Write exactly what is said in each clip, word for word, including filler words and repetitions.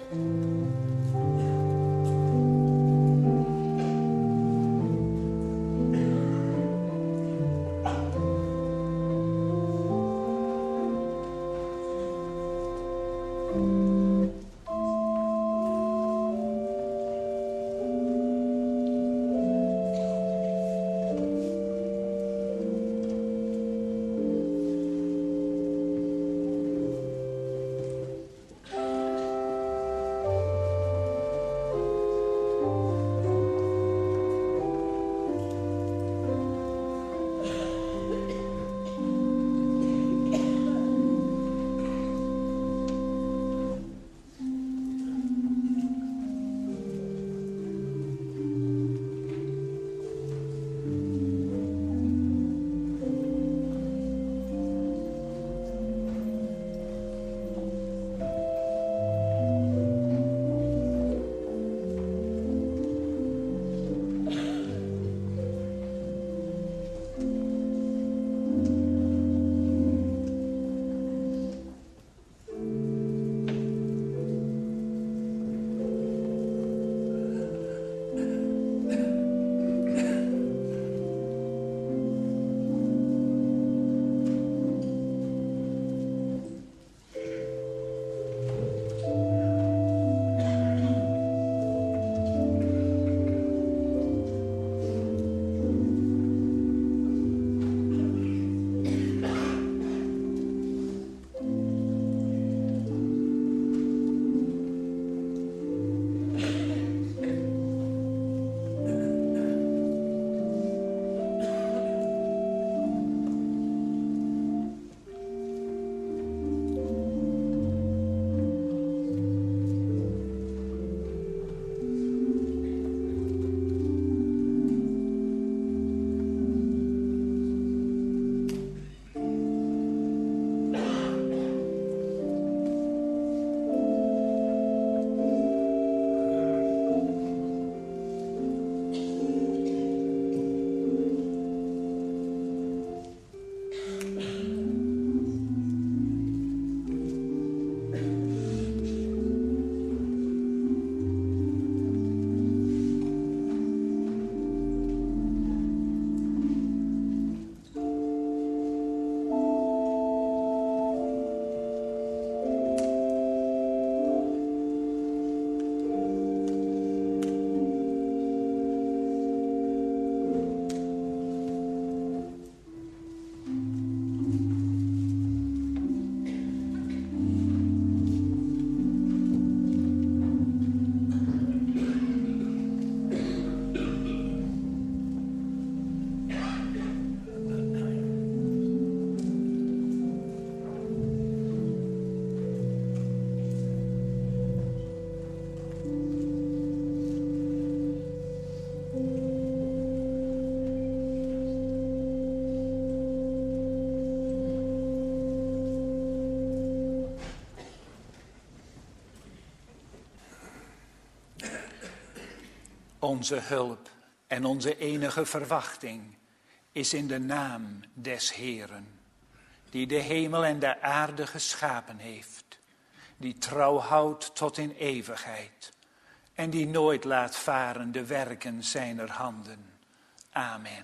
Onze hulp en onze enige verwachting is in de naam des Heeren, die de hemel en de aarde geschapen heeft, die trouw houdt tot in eeuwigheid en die nooit laat varen de werken zijner handen. Amen.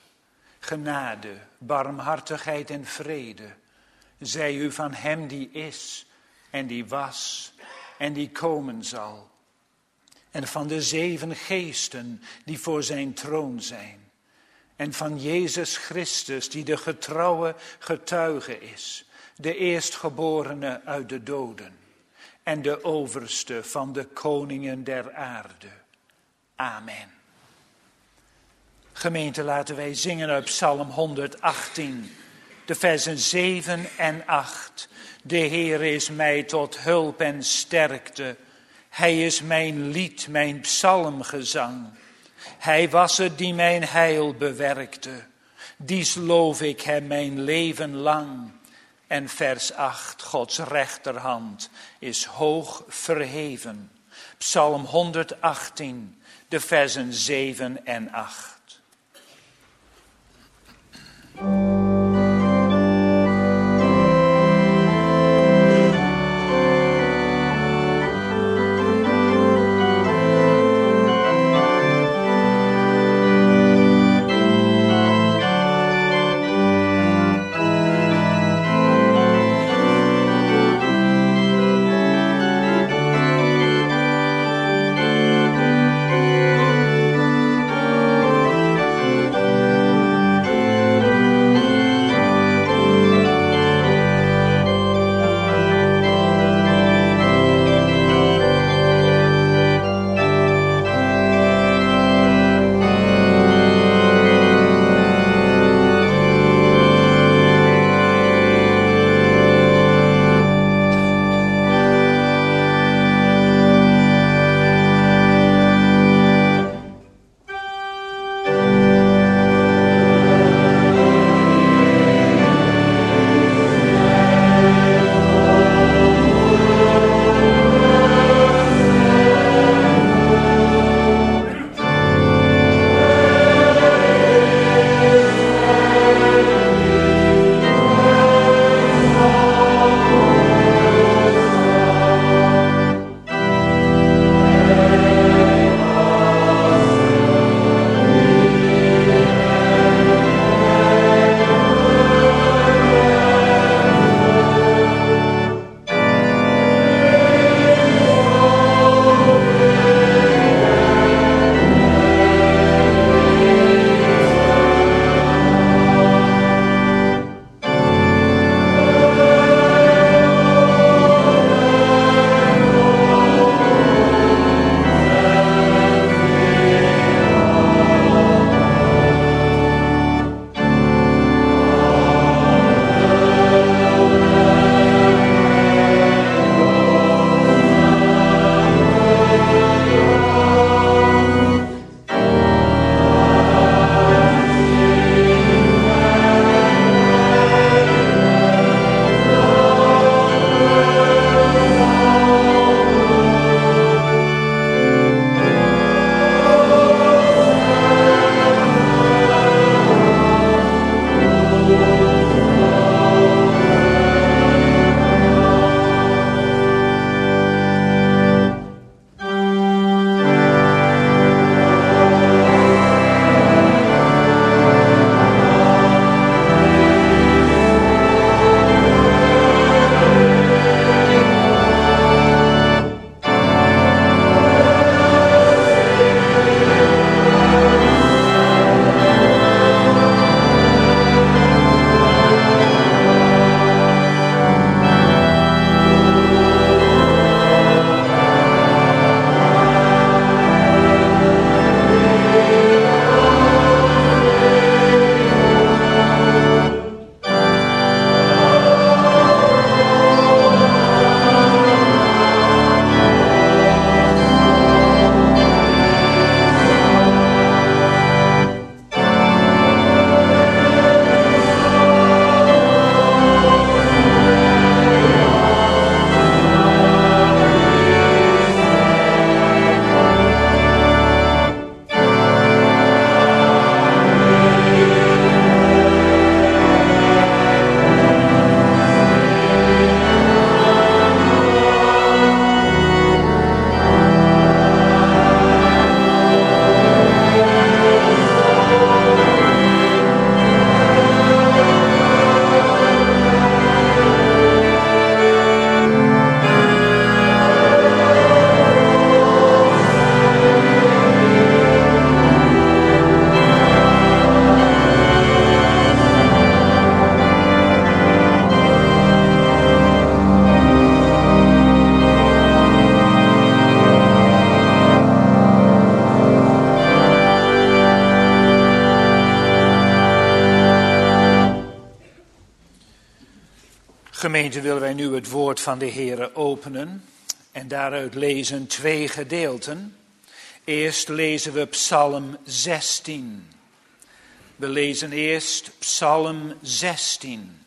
Genade, barmhartigheid en vrede zij u van hem die is en die was en die komen zal. En van de zeven geesten die voor zijn troon zijn. En van Jezus Christus die de getrouwe getuige is. De eerstgeborene uit de doden. En de overste van de koningen der aarde. Amen. Gemeente, laten wij zingen uit Psalm honderdachttien. De versen zeven en acht. De Heer is mij tot hulp en sterkte. Hij is mijn lied, mijn psalmgezang. Hij was het die mijn heil bewerkte. Dies loof ik hem mijn leven lang. En vers acht, Gods rechterhand is hoog verheven. Psalm honderdachttien, de versen zeven en acht. Gemeente, willen wij nu het woord van de Heere openen en daaruit lezen twee gedeelten. Eerst lezen we Psalm zestien. We lezen eerst Psalm zestien.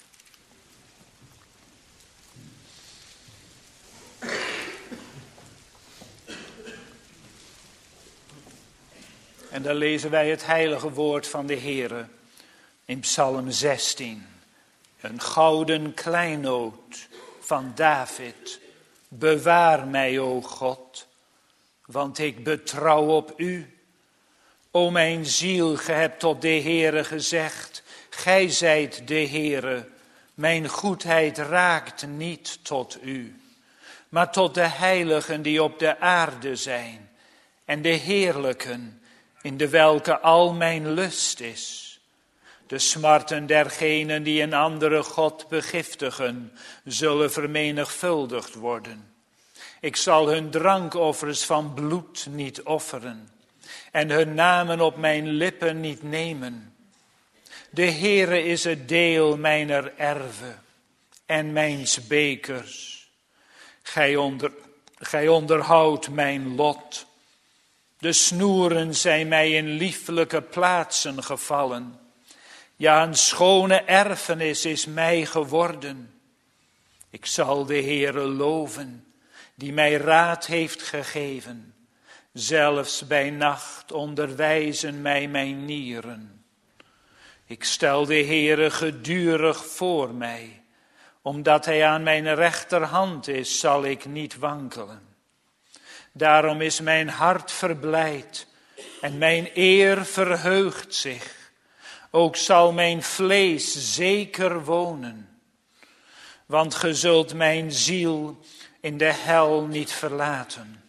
En dan lezen wij het heilige woord van de Heere in Psalm zestien. Een gouden kleinood van David. Bewaar mij, o God, want ik betrouw op u. O mijn ziel, ge hebt tot de Heere gezegd, gij zijt de Heere. Mijn goedheid raakt niet tot u, maar tot de heiligen die op de aarde zijn en de heerlijken, in de welke al mijn lust is. De smarten dergenen die een andere God begiftigen, zullen vermenigvuldigd worden. Ik zal hun drankoffers van bloed niet offeren en hun namen op mijn lippen niet nemen. De Heere is het deel mijner erve en mijns bekers. Gij, onder, gij onderhoudt mijn lot. De snoeren zijn mij in lieflijke plaatsen gevallen. Ja, een schone erfenis is mij geworden. Ik zal de Heere loven, die mij raad heeft gegeven. Zelfs bij nacht onderwijzen mij mijn nieren. Ik stel de Heere gedurig voor mij. Omdat hij aan mijn rechterhand is, zal ik niet wankelen. Daarom is mijn hart verblijd en mijn eer verheugt zich. Ook zal mijn vlees zeker wonen. Want ge zult mijn ziel in de hel niet verlaten.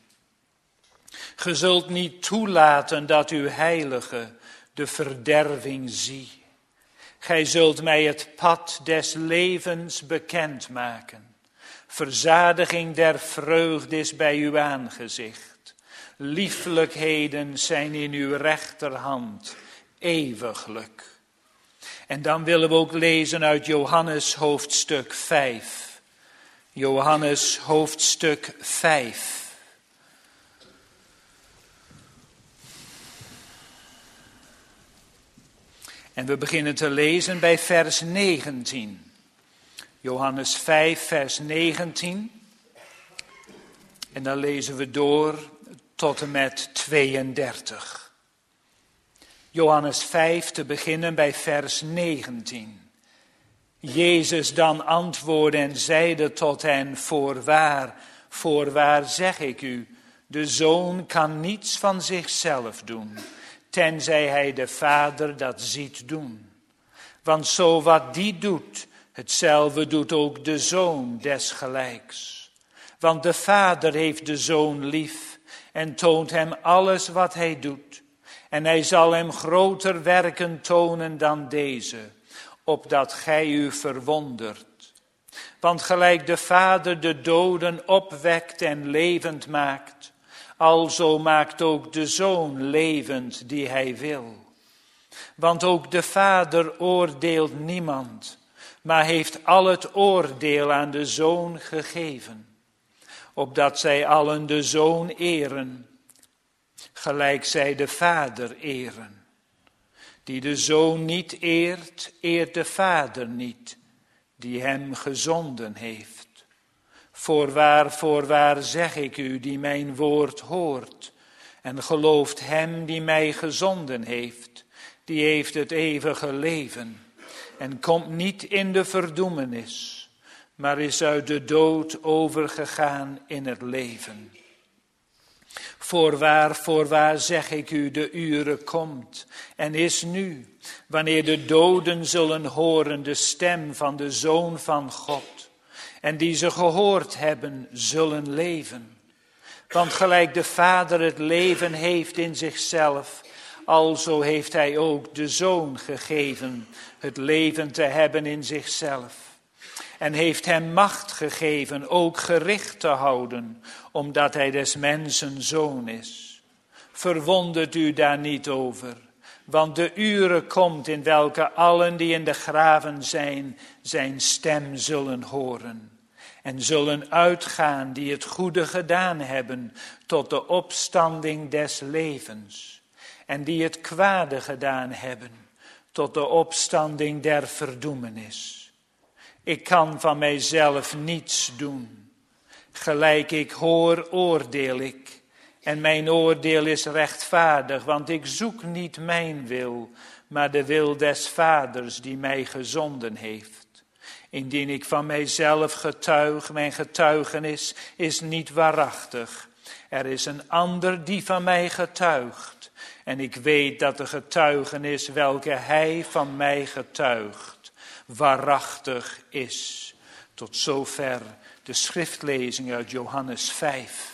Ge zult niet toelaten dat uw heilige de verderving zie. Gij zult mij het pad des levens bekendmaken. Verzadiging der vreugde is bij uw aangezicht. Lieflijkheden zijn in uw rechterhand, eeuwiglijk. En dan willen we ook lezen uit Johannes hoofdstuk vijf. Johannes hoofdstuk vijf. En we beginnen te lezen bij vers negentien. Johannes vijf, vers negentien. En dan lezen we door tot en met tweeëndertig. Johannes vijf, te beginnen bij vers negentien. Jezus dan antwoordde en zeide tot hen, voorwaar, voorwaar zeg ik u, de Zoon kan niets van zichzelf doen, tenzij hij de Vader dat ziet doen. Want zo wat die doet, hetzelfde doet ook de Zoon desgelijks. Want de Vader heeft de Zoon lief en toont hem alles wat hij doet. En hij zal hem groter werken tonen dan deze, opdat gij u verwondert. Want gelijk de Vader de doden opwekt en levend maakt, alzo maakt ook de Zoon levend die hij wil. Want ook de Vader oordeelt niemand, maar heeft al het oordeel aan de Zoon gegeven, opdat zij allen de Zoon eren, gelijk zij de Vader eren. Die de Zoon niet eert, eert de Vader niet, die hem gezonden heeft. Voorwaar, voorwaar zeg ik u, die mijn woord hoort en gelooft hem die mij gezonden heeft, die heeft het eeuwige leven en komt niet in de verdoemenis, maar is uit de dood overgegaan in het leven. Voorwaar, voorwaar zeg ik u, de ure komt en is nu, wanneer de doden zullen horen de stem van de Zoon van God. En die ze gehoord hebben, zullen leven. Want gelijk de Vader het leven heeft in zichzelf, alzo heeft hij ook de Zoon gegeven het leven te hebben in zichzelf. En heeft hem macht gegeven ook gericht te houden, omdat hij des mensen zoon is. Verwondert u daar niet over, Want de uren komt in welke allen die in de graven zijn, zijn stem zullen horen. En zullen uitgaan die het goede gedaan hebben tot de opstanding des levens. En die het kwade gedaan hebben tot de opstanding der verdoemenis. Ik kan van mijzelf niets doen. Gelijk ik hoor, oordeel ik. En mijn oordeel is rechtvaardig, want ik zoek niet mijn wil, maar de wil des Vaders die mij gezonden heeft. Indien ik van mijzelf getuig, mijn getuigenis is niet waarachtig. Er is een ander die van mij getuigt. En ik weet dat de getuigenis welke hij van mij getuigt, waarachtig is. Tot zover de schriftlezing uit Johannes vijf.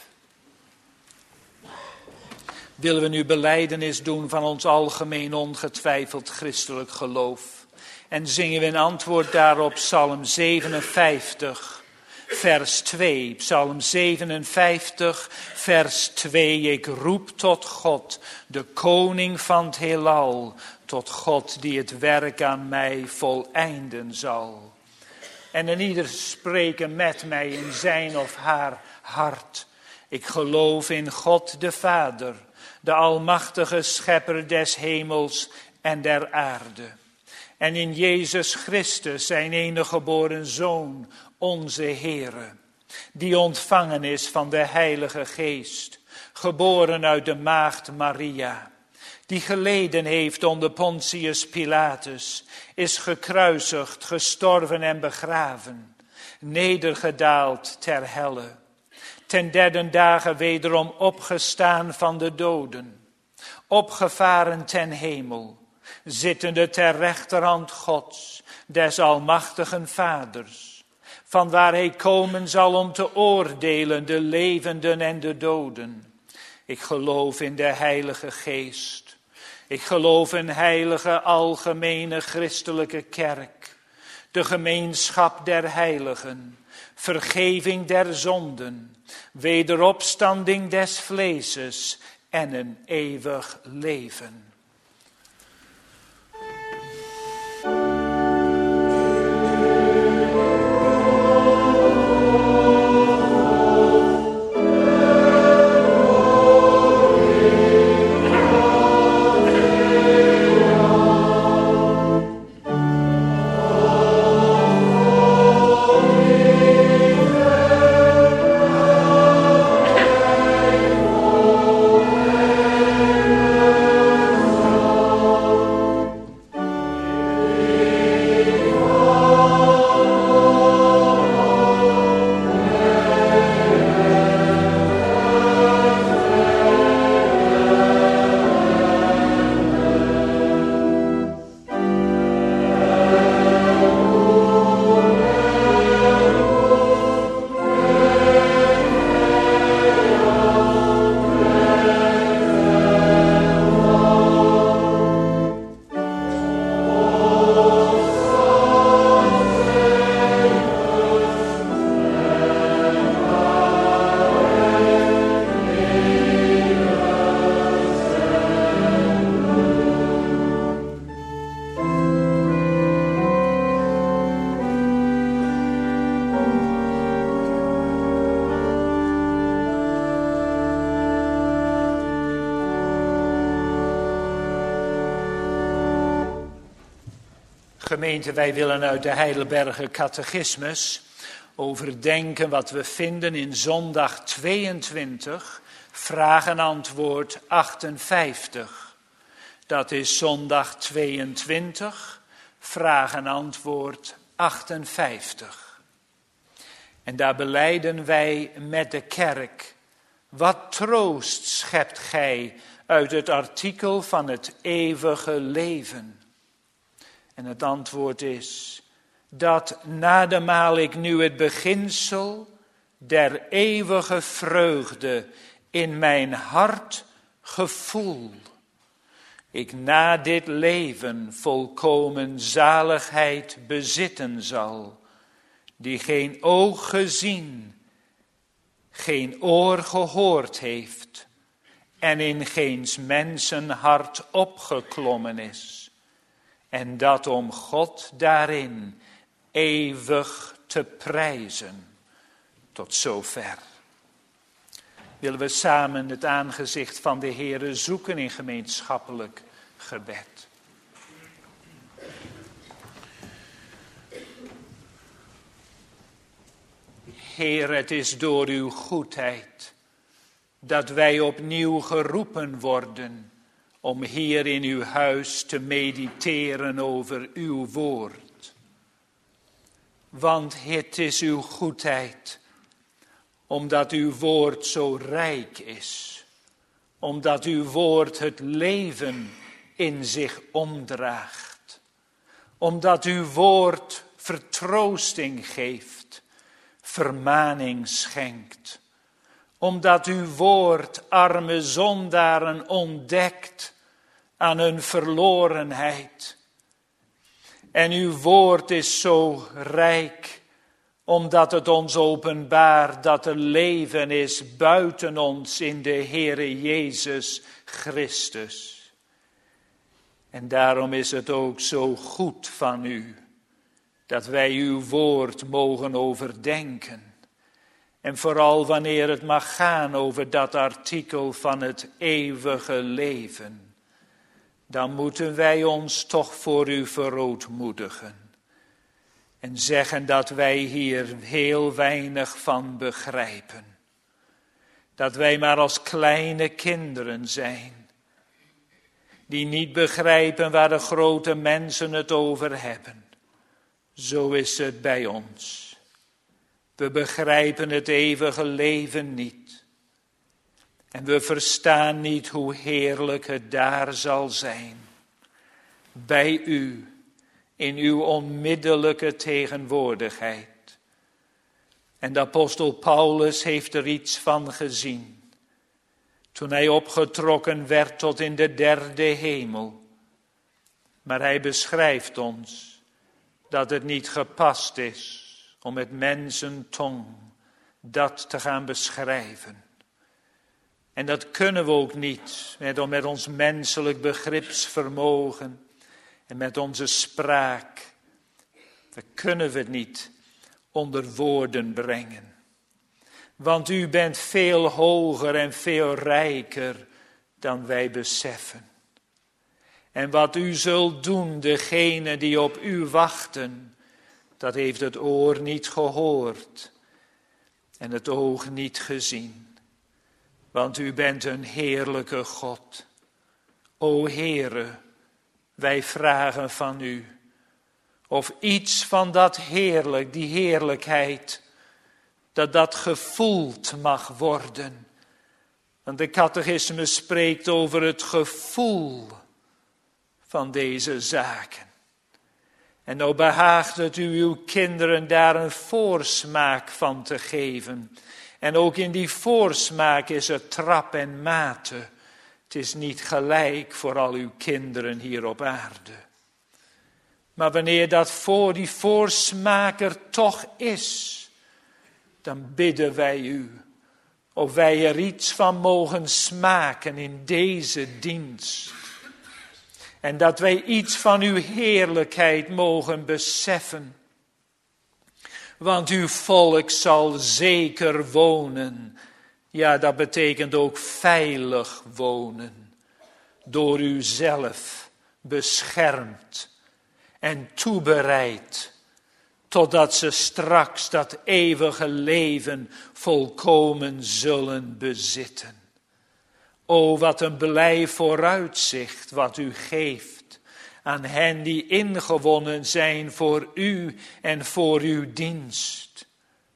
Willen we nu belijdenis doen van ons algemeen ongetwijfeld christelijk geloof. En zingen we in antwoord daarop Psalm zevenenvijftig, vers twee. Psalm zevenenvijftig, vers twee. Ik roep tot God, de koning van het heelal. Tot God die het werk aan mij voleinden zal. En een ieder spreken met mij in zijn of haar hart. Ik geloof in God de Vader, de almachtige schepper des hemels en der aarde. En in Jezus Christus, zijn enige geboren Zoon, onze Heere, die ontvangen is van de Heilige Geest, geboren uit de maagd Maria, die geleden heeft onder Pontius Pilatus, is gekruisigd, gestorven en begraven, nedergedaald ter helle, ten derde dagen wederom opgestaan van de doden, opgevaren ten hemel, zittende ter rechterhand Gods, des almachtigen Vaders, vanwaar hij komen zal om te oordelen de levenden en de doden. Ik geloof in de Heilige Geest. Ik geloof in heilige algemene christelijke kerk, de gemeenschap der heiligen, vergeving der zonden, wederopstanding des vleeses en een eeuwig leven. Gemeente, wij willen uit de Heidelberger Catechismus overdenken wat we vinden in zondag tweeëntwintig, vraag en antwoord achtenvijftig. Dat is zondag tweeëntwintig, vraag en antwoord achtenvijftig. En daar belijden wij met de kerk: wat troost schept gij uit het artikel van het eeuwige leven? En het antwoord is dat nademaal ik nu het beginsel der eeuwige vreugde in mijn hart gevoel, ik na dit leven volkomen zaligheid bezitten zal, die geen oog gezien, geen oor gehoord heeft en in geens mensenhart opgeklommen is. En dat om God daarin eeuwig te prijzen. Tot zover. Willen we samen het aangezicht van de Heere zoeken in gemeenschappelijk gebed. Heer, het is door uw goedheid dat wij opnieuw geroepen worden om hier in uw huis te mediteren over uw woord. Want het is uw goedheid, omdat uw woord zo rijk is, omdat uw woord het leven in zich omdraagt, omdat uw woord vertroosting geeft, vermaning schenkt, omdat uw woord arme zondaren ontdekt aan hun verlorenheid. En uw woord is zo rijk, omdat het ons openbaart dat er leven is buiten ons in de Heere Jezus Christus. En daarom is het ook zo goed van u, dat wij uw woord mogen overdenken. En vooral wanneer het mag gaan over dat artikel van het eeuwige leven, dan moeten wij ons toch voor u verootmoedigen. En zeggen dat wij hier heel weinig van begrijpen. Dat wij maar als kleine kinderen zijn, die niet begrijpen waar de grote mensen het over hebben. Zo is het bij ons. We begrijpen het eeuwige leven niet. En we verstaan niet hoe heerlijk het daar zal zijn. Bij u, in uw onmiddellijke tegenwoordigheid. En de apostel Paulus heeft er iets van gezien. Toen hij opgetrokken werd tot in de derde hemel. Maar hij beschrijft ons dat het niet gepast is om met mensentong dat te gaan beschrijven. En dat kunnen we ook niet met, met ons menselijk begripsvermogen en met onze spraak. Dat kunnen we niet onder woorden brengen. Want u bent veel hoger en veel rijker dan wij beseffen. En wat u zult doen, degene die op u wachten, dat heeft het oor niet gehoord en het oog niet gezien. Want u bent een heerlijke God. O Heere, wij vragen van u of iets van dat heerlijk, die heerlijkheid, dat dat gevoeld mag worden. Want de catechisme spreekt over het gevoel van deze zaken. En nou behaagt het u uw kinderen daar een voorsmaak van te geven. En ook in die voorsmaak is er trap en mate. Het is niet gelijk voor al uw kinderen hier op aarde. Maar wanneer dat voor die voorsmaak er toch is, dan bidden wij u of wij er iets van mogen smaken in deze dienst. En dat wij iets van uw heerlijkheid mogen beseffen. Want uw volk zal zeker wonen. Ja, dat betekent ook veilig wonen. Door u zelf beschermd en toebereid. Totdat ze straks dat eeuwige leven volkomen zullen bezitten. O, wat een blij vooruitzicht wat u geeft aan hen die ingewonnen zijn voor u en voor uw dienst.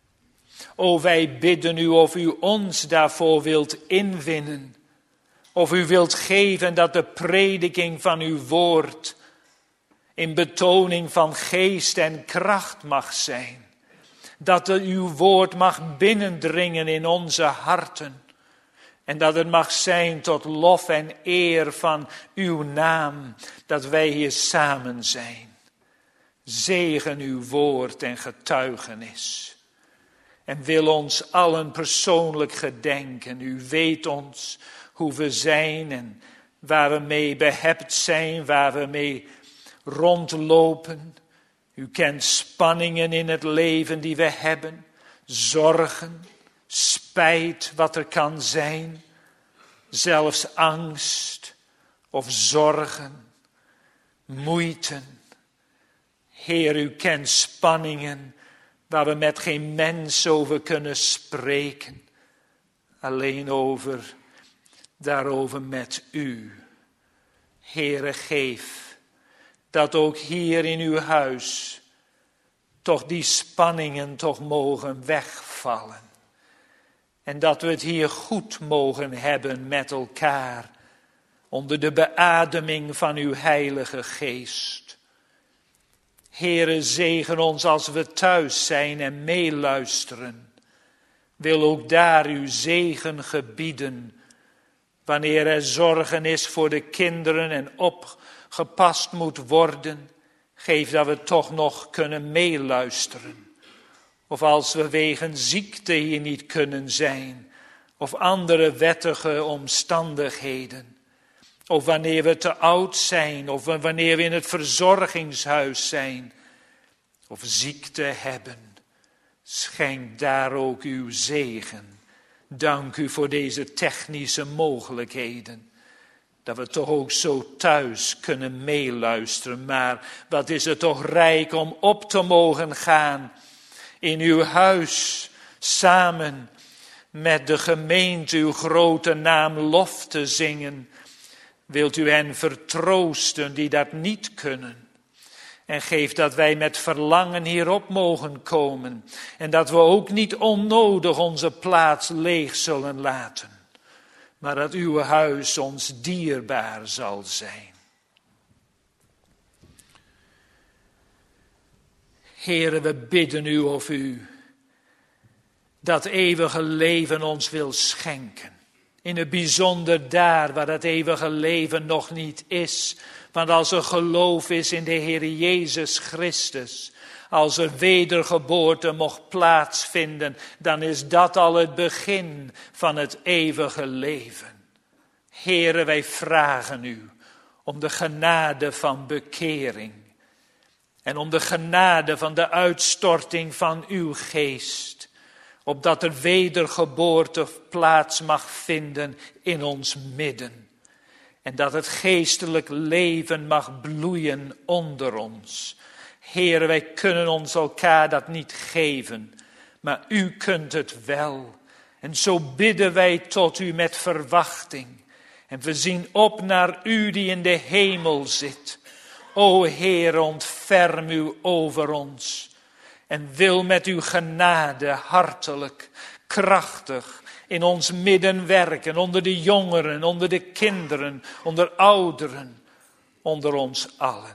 O, wij bidden u of u ons daarvoor wilt inwinnen. Of u wilt geven dat de prediking van uw woord in betoning van geest en kracht mag zijn. Dat er uw woord mag binnendringen in onze harten. En dat het mag zijn tot lof en eer van uw naam, dat wij hier samen zijn. Zegen uw woord en getuigenis. En wil ons allen persoonlijk gedenken. U weet ons hoe we zijn en waar we mee behept zijn, waar we mee rondlopen. U kent spanningen in het leven die we hebben, zorgen, spijt wat er kan zijn, zelfs angst of zorgen, moeite. Heer, u kent spanningen waar we met geen mens over kunnen spreken, alleen over, daarover met u. Heere, geef dat ook hier in uw huis toch die spanningen toch mogen wegvallen. En dat we het hier goed mogen hebben met elkaar, onder de beademing van uw Heilige Geest. Heere, zegen ons als we thuis zijn en meeluisteren. Wil ook daar uw zegen gebieden, wanneer er zorgen is voor de kinderen en opgepast moet worden. Geef dat we toch nog kunnen meeluisteren. Of als we wegen ziekte hier niet kunnen zijn, of andere wettige omstandigheden. Of wanneer we te oud zijn, of wanneer we in het verzorgingshuis zijn, of ziekte hebben. Schenk daar ook uw zegen. Dank u voor deze technische mogelijkheden. Dat we toch ook zo thuis kunnen meeluisteren. Maar wat is het toch rijk om op te mogen gaan in uw huis, samen met de gemeente uw grote naam lof te zingen. Wilt u hen vertroosten die dat niet kunnen. En geef dat wij met verlangen hierop mogen komen. En dat we ook niet onnodig onze plaats leeg zullen laten. Maar dat uw huis ons dierbaar zal zijn. Heere, we bidden u of u dat eeuwige leven ons wil schenken. In het bijzonder daar waar dat eeuwige leven nog niet is. Want als er geloof is in de Heer Jezus Christus, als er wedergeboorte mocht plaatsvinden, dan is dat al het begin van het eeuwige leven. Heere, wij vragen u om de genade van bekering en om de genade van de uitstorting van uw geest, opdat er wedergeboorte plaats mag vinden in ons midden. En dat het geestelijk leven mag bloeien onder ons. Heere, wij kunnen ons elkaar dat niet geven, maar u kunt het wel. En zo bidden wij tot u met verwachting. En we zien op naar u die in de hemel zit. O Heer, ontferm u over ons. En wil met uw genade hartelijk, krachtig in ons midden werken. Onder de jongeren, onder de kinderen, onder ouderen, onder ons allen.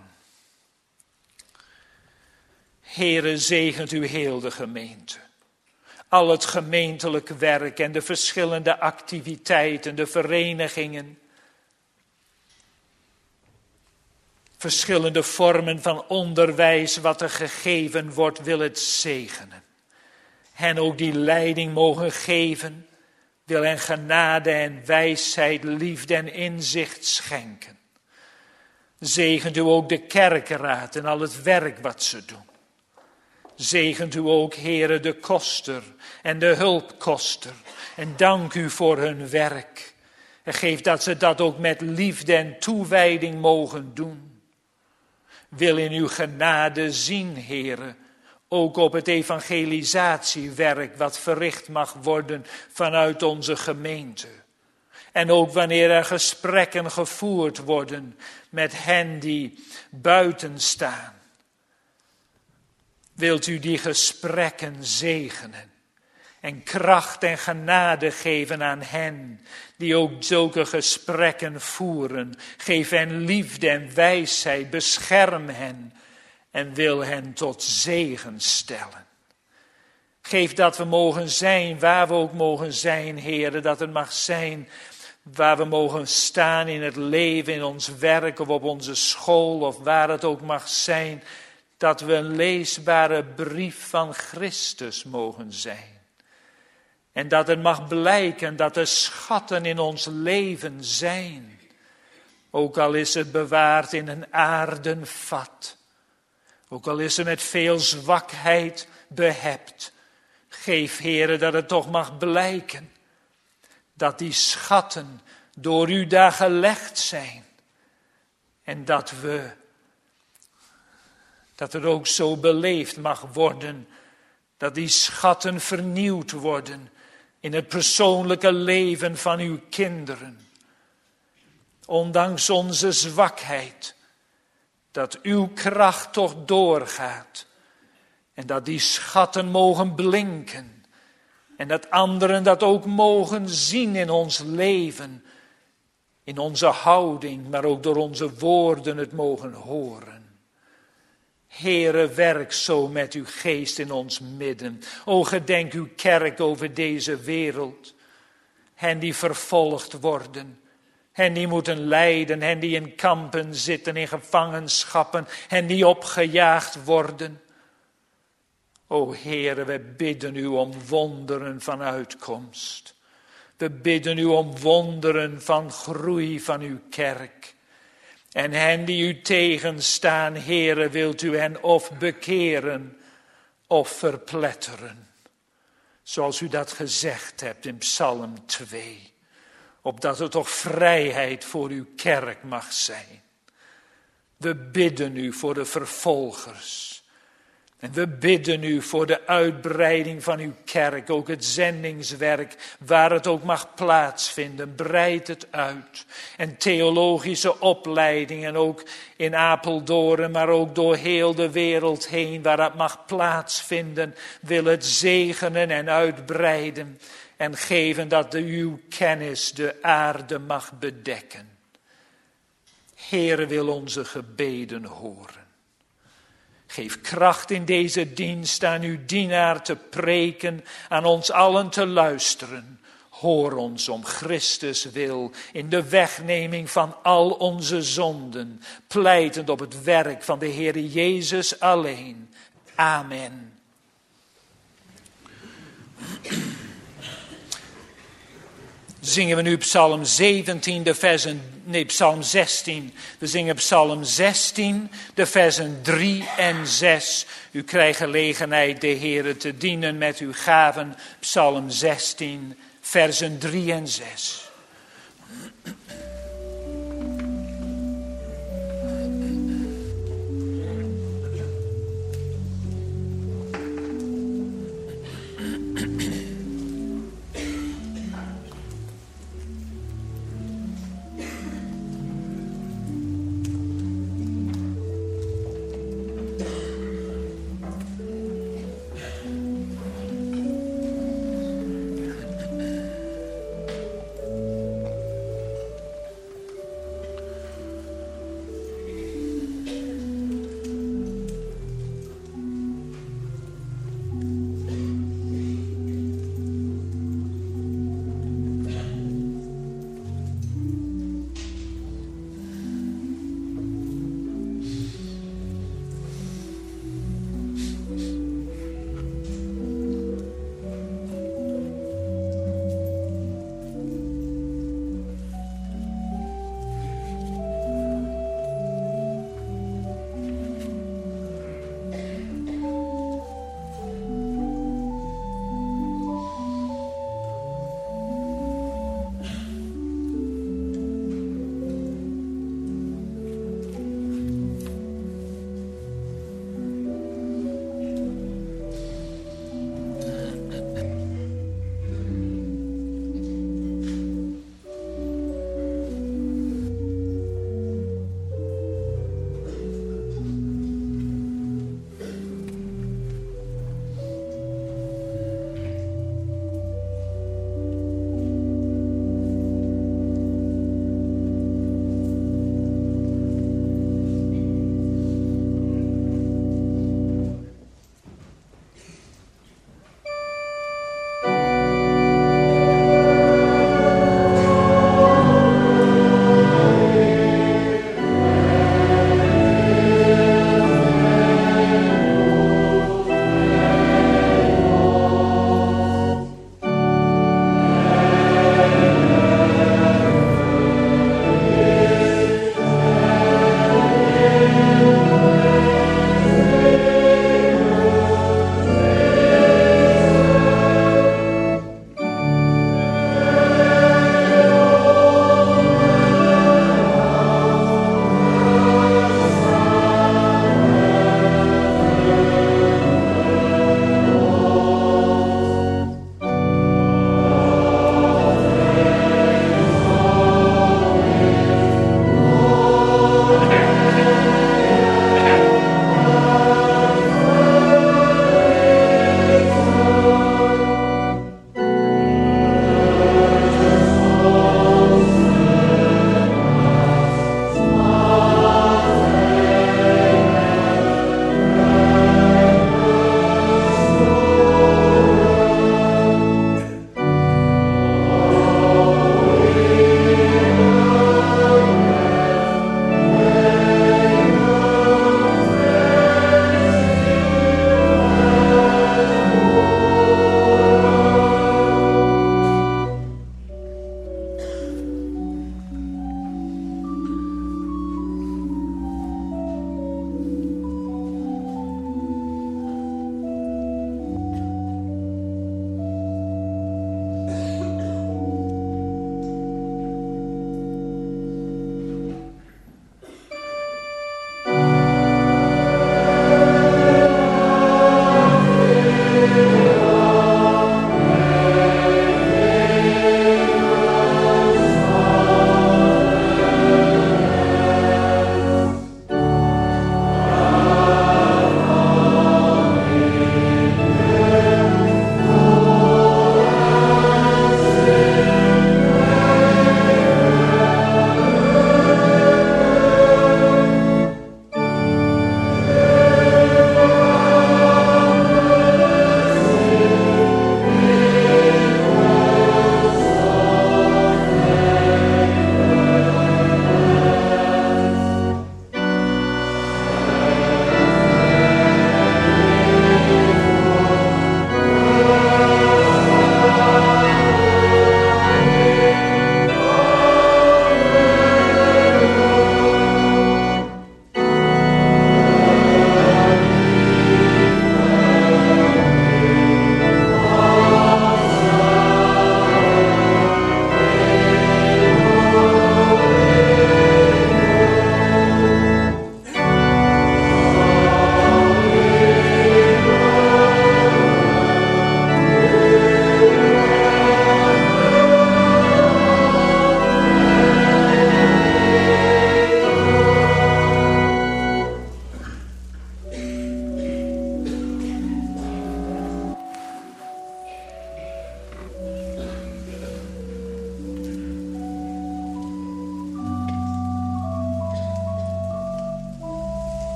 Heere, zegent u heel de gemeente. Al het gemeentelijk werk en de verschillende activiteiten, de verenigingen. Verschillende vormen van onderwijs wat er gegeven wordt, wil het zegenen. Hen ook die leiding mogen geven, wil hen genade en wijsheid, liefde en inzicht schenken. Zegent u ook de kerkenraad en al het werk wat ze doen. Zegent u ook, Heere, de koster en de hulpkoster. En dank u voor hun werk. En geef dat ze dat ook met liefde en toewijding mogen doen. Wil in uw genade zien, Heere, ook op het evangelisatiewerk wat verricht mag worden vanuit onze gemeente. En ook wanneer er gesprekken gevoerd worden met hen die buiten staan. Wilt u die gesprekken zegenen en kracht en genade geven aan hen die ook zulke gesprekken voeren. Geef hen liefde en wijsheid, bescherm hen en wil hen tot zegen stellen. Geef dat we mogen zijn waar we ook mogen zijn, Heere, dat het mag zijn waar we mogen staan in het leven, in ons werk of op onze school of waar het ook mag zijn. Dat we een leesbare brief van Christus mogen zijn. En dat het mag blijken dat er schatten in ons leven zijn. Ook al is het bewaard in een aarden vat. Ook al is het met veel zwakheid behept. Geef, Heere, dat het toch mag blijken. Dat die schatten door u daar gelegd zijn. En dat we, dat het ook zo beleefd mag worden. Dat die schatten vernieuwd worden in het persoonlijke leven van uw kinderen. Ondanks onze zwakheid, dat uw kracht toch doorgaat. En dat die schatten mogen blinken. En dat anderen dat ook mogen zien in ons leven. In onze houding, maar ook door onze woorden het mogen horen. Heere, werk zo met uw geest in ons midden. O, gedenk uw kerk over deze wereld. Hen die vervolgd worden. Hen die moeten lijden. Hen die in kampen zitten, in gevangenschappen. Hen die opgejaagd worden. O Heere, we bidden u om wonderen van uitkomst. We bidden u om wonderen van groei van uw kerk. En hen die u tegenstaan, Heere, wilt u hen of bekeren of verpletteren. Zoals u dat gezegd hebt in Psalm twee. Opdat er toch vrijheid voor uw kerk mag zijn. We bidden u voor de vervolgers. En we bidden u voor de uitbreiding van uw kerk, ook het zendingswerk, waar het ook mag plaatsvinden. Breid het uit. En theologische opleidingen, ook in Apeldoorn, maar ook door heel de wereld heen, waar dat mag plaatsvinden, wil het zegenen en uitbreiden. En geven dat de uw kennis de aarde mag bedekken. Heere, wil onze gebeden horen. Geef kracht in deze dienst aan uw dienaar te preken, aan ons allen te luisteren. Hoor ons om Christus wil, in de wegneming van al onze zonden, pleitend op het werk van de Heere Jezus alleen. Amen. Zingen we nu Psalm zeventien, de versen, nee, Psalm zestien. We zingen Psalm zestien, de versen drie en zes. U krijgt gelegenheid de Heere te dienen met uw gaven. Psalm zestien, versen drie en zes.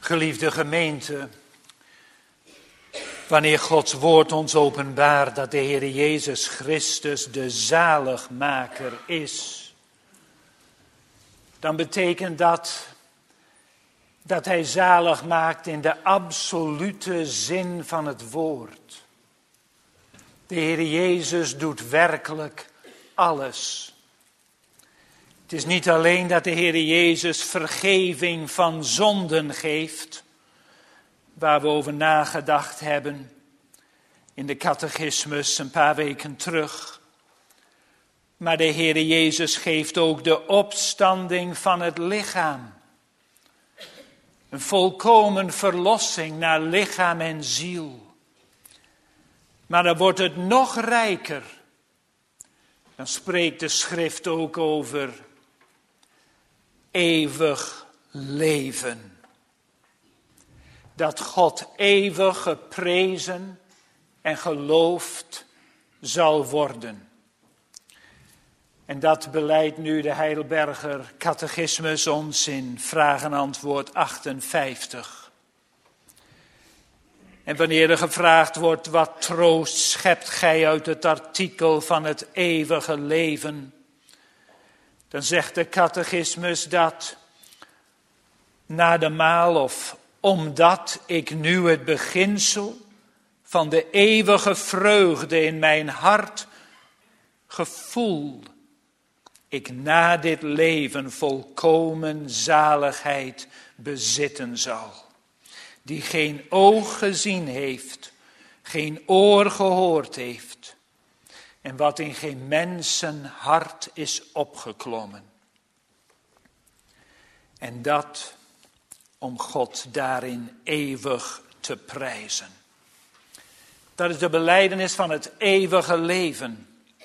Geliefde gemeente, wanneer Gods woord ons openbaart dat de Heer Jezus Christus de zaligmaker is, dan betekent dat dat hij zalig maakt in de absolute zin van het woord. De Heer Jezus doet werkelijk alles. Het is niet alleen dat de Heer Jezus vergeving van zonden geeft, waar we over nagedacht hebben in de catechismus een paar weken terug. Maar de Heer Jezus geeft ook de opstanding van het lichaam. Een volkomen verlossing naar lichaam en ziel. Maar dan wordt het nog rijker. Dan spreekt de schrift ook over eeuwig leven. Dat God eeuwig geprezen en geloofd zal worden. En dat beleidt nu de Heidelberger Catechismus ons in vraag en antwoord achtenvijftig. En wanneer er gevraagd wordt, wat troost schept gij uit het artikel van het eeuwige leven? Dan zegt de catechismus dat, na de maal of omdat ik nu het beginsel van de eeuwige vreugde in mijn hart gevoel, ik na dit leven volkomen zaligheid bezitten zal, die geen oog gezien heeft, geen oor gehoord heeft, en wat in geen mensen hart is opgeklommen. En dat om God daarin eeuwig te prijzen. Dat is de belijdenis van het eeuwige leven.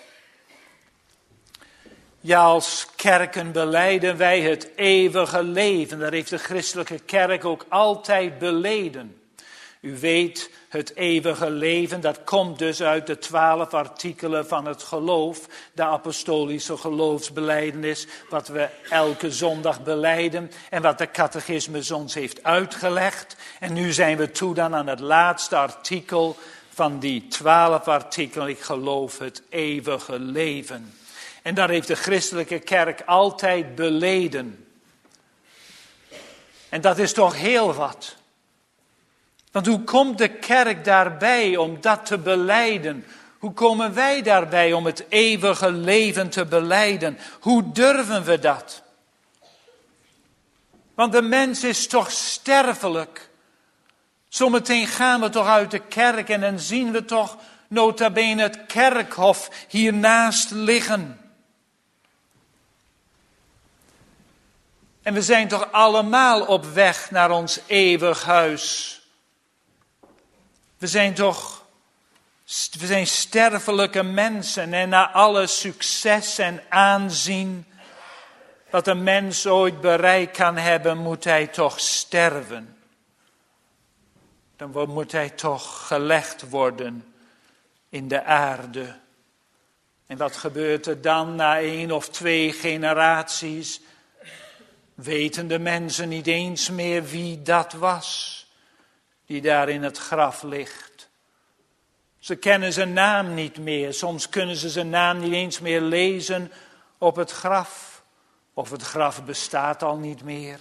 Ja, als kerken belijden wij het eeuwige leven. Dat heeft de christelijke kerk ook altijd beleden. U weet, het eeuwige leven, dat komt dus uit de twaalf artikelen van het geloof. De apostolische geloofsbelijdenis, wat we elke zondag belijden. En wat de catechismus ons heeft uitgelegd. En nu zijn we toe dan aan het laatste artikel van die twaalf artikelen. Ik geloof het eeuwige leven. En dat heeft de christelijke kerk altijd beleden. En dat is toch heel wat. Want hoe komt de kerk daarbij om dat te belijden? Hoe komen wij daarbij om het eeuwige leven te belijden? Hoe durven we dat? Want de mens is toch sterfelijk. Zometeen gaan we toch uit de kerk en dan zien we toch nota bene het kerkhof hiernaast liggen. En we zijn toch allemaal op weg naar ons eeuwig huis. We zijn toch, we zijn sterfelijke mensen en na alle succes en aanzien wat een mens ooit bereikt kan hebben, moet hij toch sterven. Dan moet hij toch gelegd worden in de aarde. En wat gebeurt er dan na één of twee generaties? Weten de mensen niet eens meer wie dat was, die daar in het graf ligt. Ze kennen zijn naam niet meer. Soms kunnen ze zijn naam niet eens meer lezen op het graf. Of het graf bestaat al niet meer.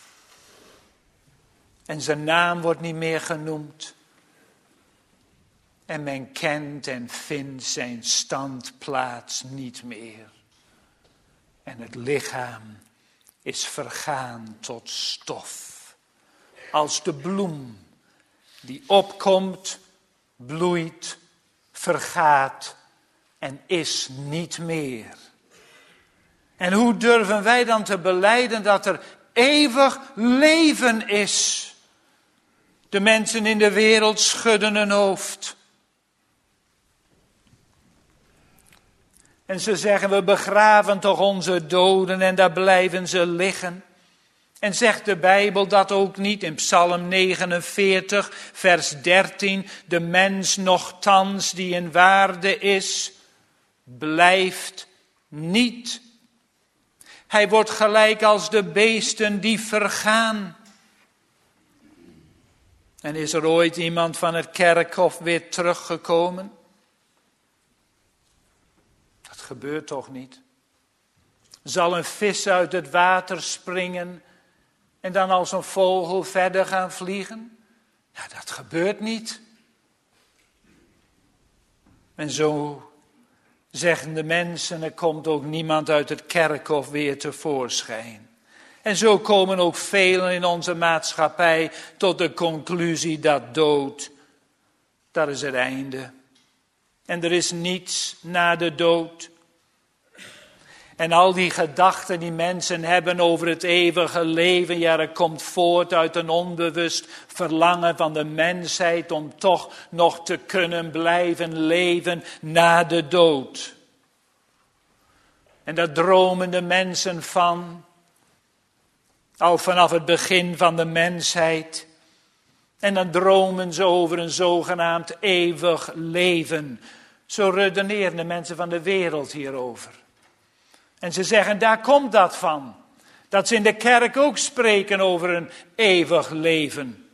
En zijn naam wordt niet meer genoemd. En men kent en vindt zijn standplaats niet meer. En het lichaam is vergaan tot stof. Als de bloem die opkomt, bloeit, vergaat en is niet meer. En hoe durven wij dan te belijden dat er eeuwig leven is? De mensen in de wereld schudden hun hoofd. En ze zeggen, we begraven toch onze doden en daar blijven ze liggen. En zegt de Bijbel dat ook niet in Psalm negenenveertig, vers dertien. De mens nochtans die in waarde is, blijft niet. Hij wordt gelijk als de beesten die vergaan. En is er ooit iemand van het kerkhof weer teruggekomen? Dat gebeurt toch niet? Zal een vis uit het water springen en dan als een vogel verder gaan vliegen? Ja, dat gebeurt niet. En zo zeggen de mensen, er komt ook niemand uit het kerkhof weer tevoorschijn. En zo komen ook velen in onze maatschappij tot de conclusie dat dood, dat is het einde. En er is niets na de dood. En al die gedachten die mensen hebben over het eeuwige leven, ja, dat komt voort uit een onbewust verlangen van de mensheid om toch nog te kunnen blijven leven na de dood. En daar dromen de mensen van, al vanaf het begin van de mensheid. En dan dromen ze over een zogenaamd eeuwig leven. Zo redeneren de mensen van de wereld hierover. En ze zeggen, daar komt dat van. Dat ze in de kerk ook spreken over een eeuwig leven.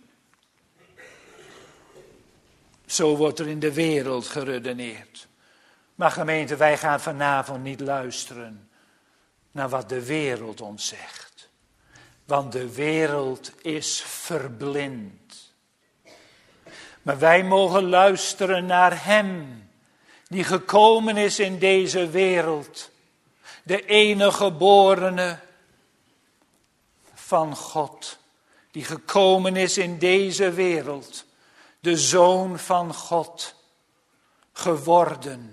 Zo wordt er in de wereld geredeneerd. Maar gemeente, wij gaan vanavond niet luisteren naar wat de wereld ons zegt. Want de wereld is verblind. Maar wij mogen luisteren naar Hem, die gekomen is in deze wereld. De enige geborene van God, die gekomen is in deze wereld. De Zoon van God, geworden.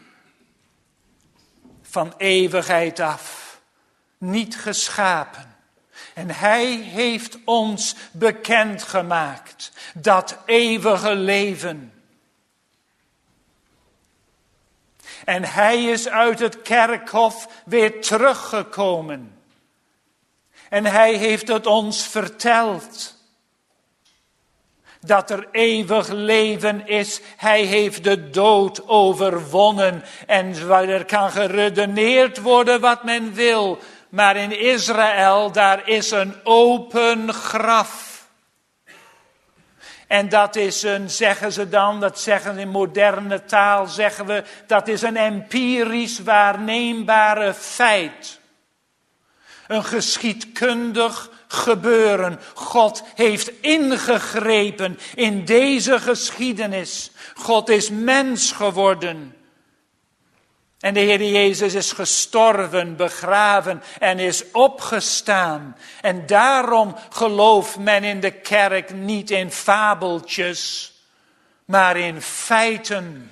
Van eeuwigheid af, niet geschapen. En Hij heeft ons bekendgemaakt, dat eeuwige leven. En Hij is uit het kerkhof weer teruggekomen. En Hij heeft het ons verteld. Dat er eeuwig leven is. Hij heeft de dood overwonnen. En er kan geredeneerd worden wat men wil. Maar in Israël, daar is een open graf. En dat is een, zeggen ze dan, dat zeggen in moderne taal, zeggen we, dat is een empirisch waarneembare feit. Een geschiedkundig gebeuren. God heeft ingegrepen in deze geschiedenis. God is mens geworden. En de Heer Jezus is gestorven, begraven en is opgestaan. En daarom gelooft men in de kerk niet in fabeltjes, maar in feiten.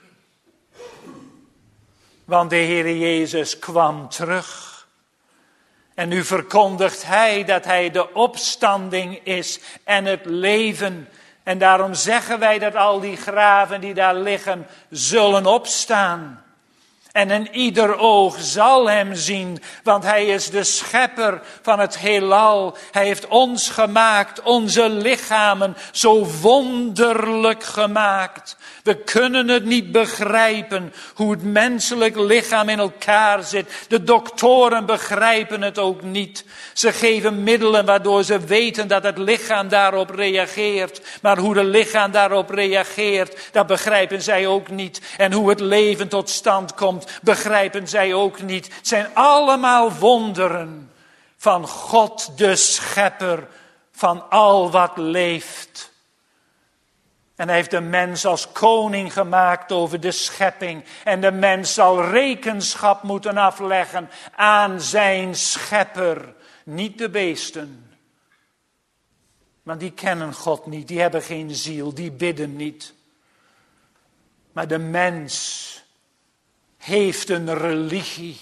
Want de Heer Jezus kwam terug. En nu verkondigt Hij dat Hij de opstanding is en het leven. En daarom zeggen wij dat al die graven die daar liggen zullen opstaan. En in ieder oog zal Hem zien, want Hij is de schepper van het heelal. Hij heeft ons gemaakt, onze lichamen, zo wonderlijk gemaakt. We kunnen het niet begrijpen hoe het menselijk lichaam in elkaar zit. De doktoren begrijpen het ook niet. Ze geven middelen waardoor ze weten dat het lichaam daarop reageert. Maar hoe het lichaam daarop reageert, dat begrijpen zij ook niet. En hoe het leven tot stand komt, begrijpen zij ook niet. Het zijn allemaal wonderen van God, de schepper van al wat leeft. En hij heeft de mens als koning gemaakt over de schepping. En de mens zal rekenschap moeten afleggen aan zijn schepper. Niet de beesten. Want die kennen God niet, die hebben geen ziel, die bidden niet. Maar de mens heeft een religie.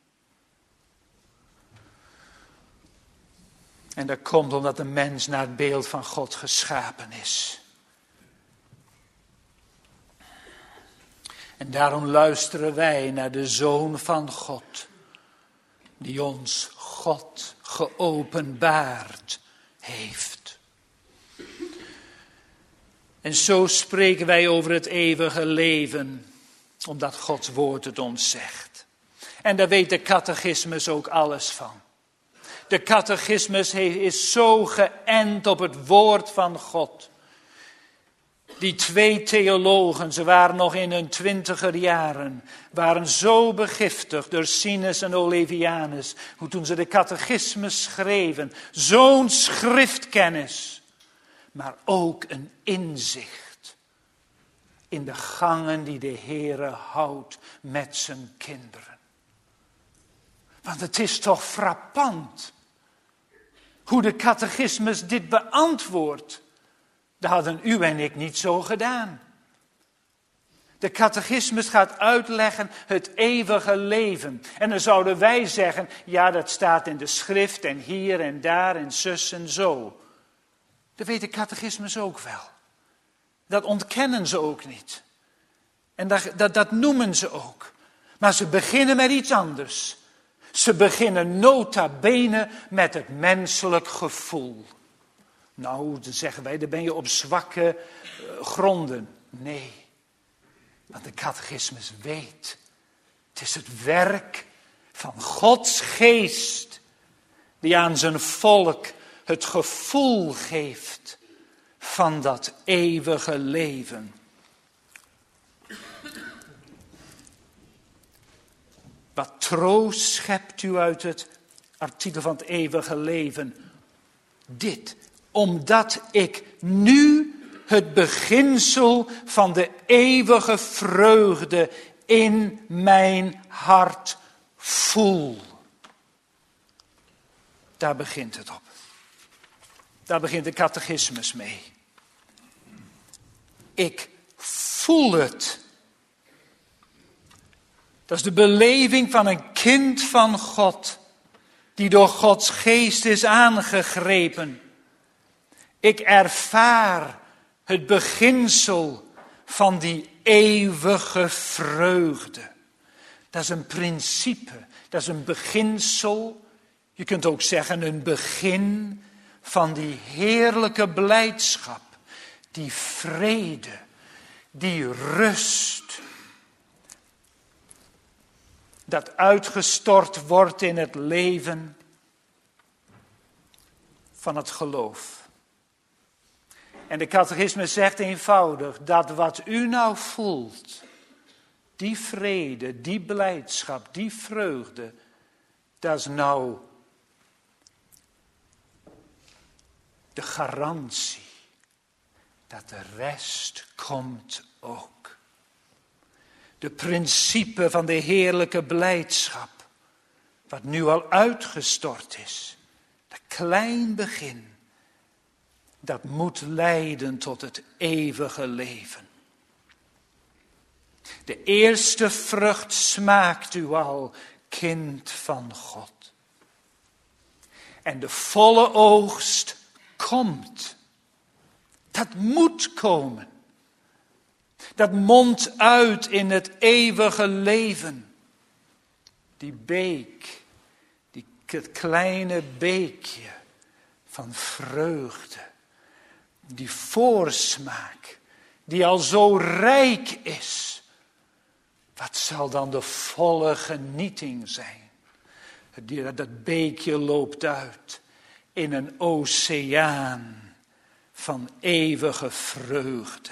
En dat komt omdat de mens naar het beeld van God geschapen is. En daarom luisteren wij naar de Zoon van God, die ons God geopenbaard heeft. En zo spreken wij over het eeuwige leven, omdat Gods woord het ons zegt. En daar weet de catechismus ook alles van. De catechismus is zo geënt op het woord van God. Die twee theologen, ze waren nog in hun twintiger jaren, waren zo begiftigd door Sinus en Olevianus, hoe toen ze de catechismus schreven, zo'n schriftkennis, maar ook een inzicht in de gangen die de Heere houdt met zijn kinderen. Want het is toch frappant hoe de catechismus dit beantwoordt. Dat hadden u en ik niet zo gedaan. De catechismus gaat uitleggen het eeuwige leven. En dan zouden wij zeggen, ja, dat staat in de schrift en hier en daar en zus en zo. Dat weet de catechismus ook wel. Dat ontkennen ze ook niet. En dat, dat, dat noemen ze ook. Maar ze beginnen met iets anders. Ze beginnen nota bene met het menselijk gevoel. Nou, dan zeggen wij, dan ben je op zwakke uh, gronden. Nee, want de catechismus weet. Het is het werk van Gods geest die aan zijn volk het gevoel geeft van dat eeuwige leven. Wat troost schept u uit het artikel van het eeuwige leven? Dit, omdat ik nu het beginsel van de eeuwige vreugde in mijn hart voel. Daar begint het op. Daar begint de catechismus mee. Ik voel het. Dat is de beleving van een kind van God, die door Gods geest is aangegrepen. Ik ervaar het beginsel van die eeuwige vreugde. Dat is een principe, dat is een beginsel. Je kunt ook zeggen een begin van die heerlijke blijdschap, die vrede, die rust. Dat uitgestort wordt in het leven van het geloof. En de catechismus zegt eenvoudig dat wat u nou voelt, die vrede, die blijdschap, die vreugde, dat is nou de garantie dat de rest komt ook. De principe van de heerlijke blijdschap, wat nu al uitgestort is. Dat klein begin, dat moet leiden tot het eeuwige leven. De eerste vrucht smaakt u al, kind van God. En de volle oogst komt. Dat moet komen. Dat mondt uit in het eeuwige leven. Die beek, die kleine beekje van vreugde. Die voorsmaak, die al zo rijk is. Wat zal dan de volle genieting zijn? Dat beekje loopt uit in een oceaan van eeuwige vreugde.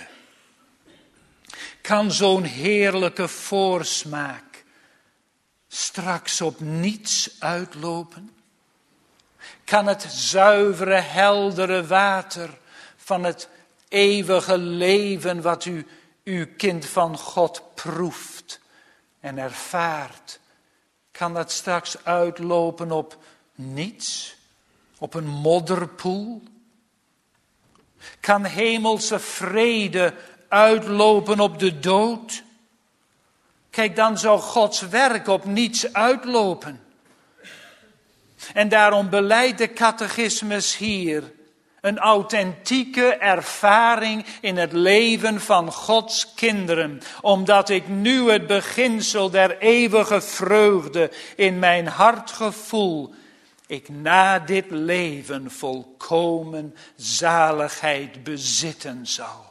Kan zo'n heerlijke voorsmaak straks op niets uitlopen? Kan het zuivere, heldere water van het eeuwige leven wat u, uw kind van God, proeft en ervaart, kan dat straks uitlopen op niets? Op een modderpoel? Kan hemelse vrede uitlopen op de dood? Kijk, dan zou Gods werk op niets uitlopen. En daarom beleidt de catechismus hier een authentieke ervaring in het leven van Gods kinderen. Omdat ik nu het beginsel der eeuwige vreugde in mijn hart gevoel. Ik na dit leven volkomen zaligheid bezitten zal.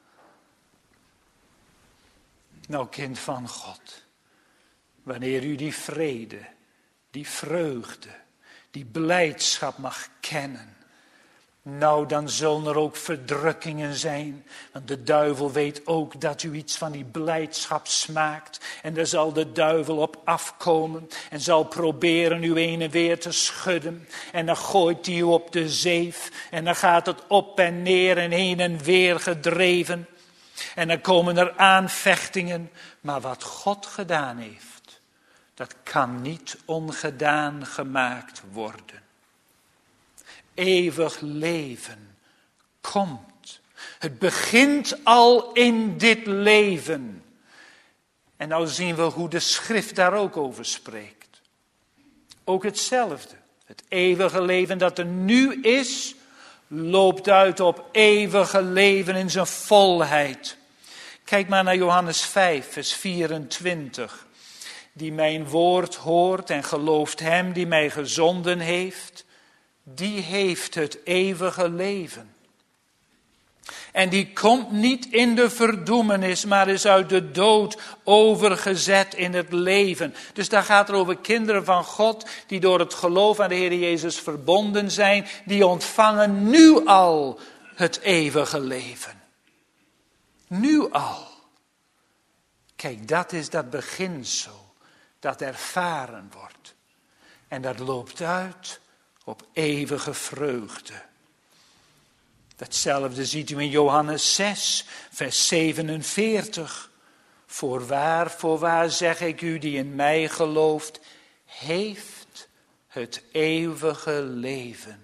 Nou, kind van God, wanneer u die vrede, die vreugde, die blijdschap mag kennen, Nou, dan zullen er ook verdrukkingen zijn. Want de duivel weet ook dat u iets van die blijdschap smaakt. En daar zal de duivel op afkomen. En zal proberen u heen en weer te schudden. En dan gooit hij u op de zeef. En dan gaat het op en neer en heen en weer gedreven. En dan komen er aanvechtingen. Maar wat God gedaan heeft, dat kan niet ongedaan gemaakt worden. Eeuwig leven komt. Het begint al in dit leven. En nou zien we hoe de schrift daar ook over spreekt. Ook hetzelfde. Het eeuwige leven dat er nu is, loopt uit op eeuwige leven in zijn volheid. Kijk maar naar Johannes vijf, vers vierentwintig. Die mijn woord hoort en gelooft hem die mij gezonden heeft, die heeft het eeuwige leven. En die komt niet in de verdoemenis, maar is uit de dood overgezet in het leven. Dus daar gaat het over kinderen van God, die door het geloof aan de Heer Jezus verbonden zijn, die ontvangen nu al het eeuwige leven. Nu al. Kijk, dat is dat beginsel, dat ervaren wordt. En dat loopt uit op eeuwige vreugde. Datzelfde ziet u in Johannes zes, vers zevenenveertig. Voorwaar, voorwaar zeg ik u die in mij gelooft, heeft het eeuwige leven.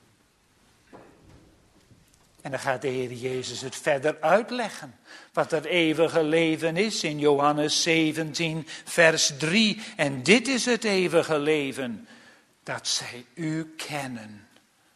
En dan gaat de Heer Jezus het verder uitleggen. Wat dat eeuwige leven is in Johannes zeventien, vers drie. En dit is het eeuwige leven, dat zij u kennen.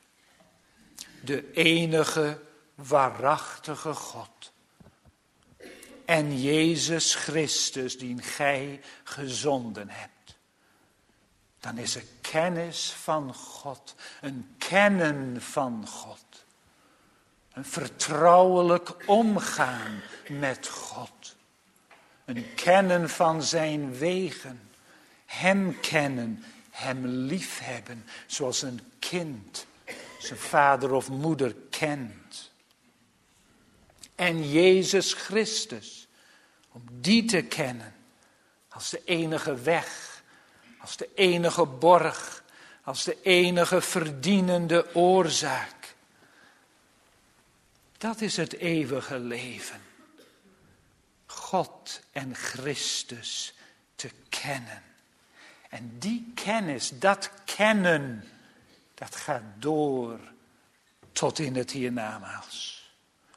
De enige waarachtige God. En Jezus Christus, die gij gezonden hebt. Dan is er kennis van God. Een kennen van God. Een vertrouwelijk omgaan met God. Een kennen van zijn wegen. Hem kennen, hem liefhebben, zoals een kind zijn vader of moeder kent. En Jezus Christus, om die te kennen als de enige weg, als de enige borg, als de enige verdienende oorzaak. Dat is het eeuwige leven. God en Christus te kennen. En die kennis, dat kennen, dat gaat door tot in het hiernamaals.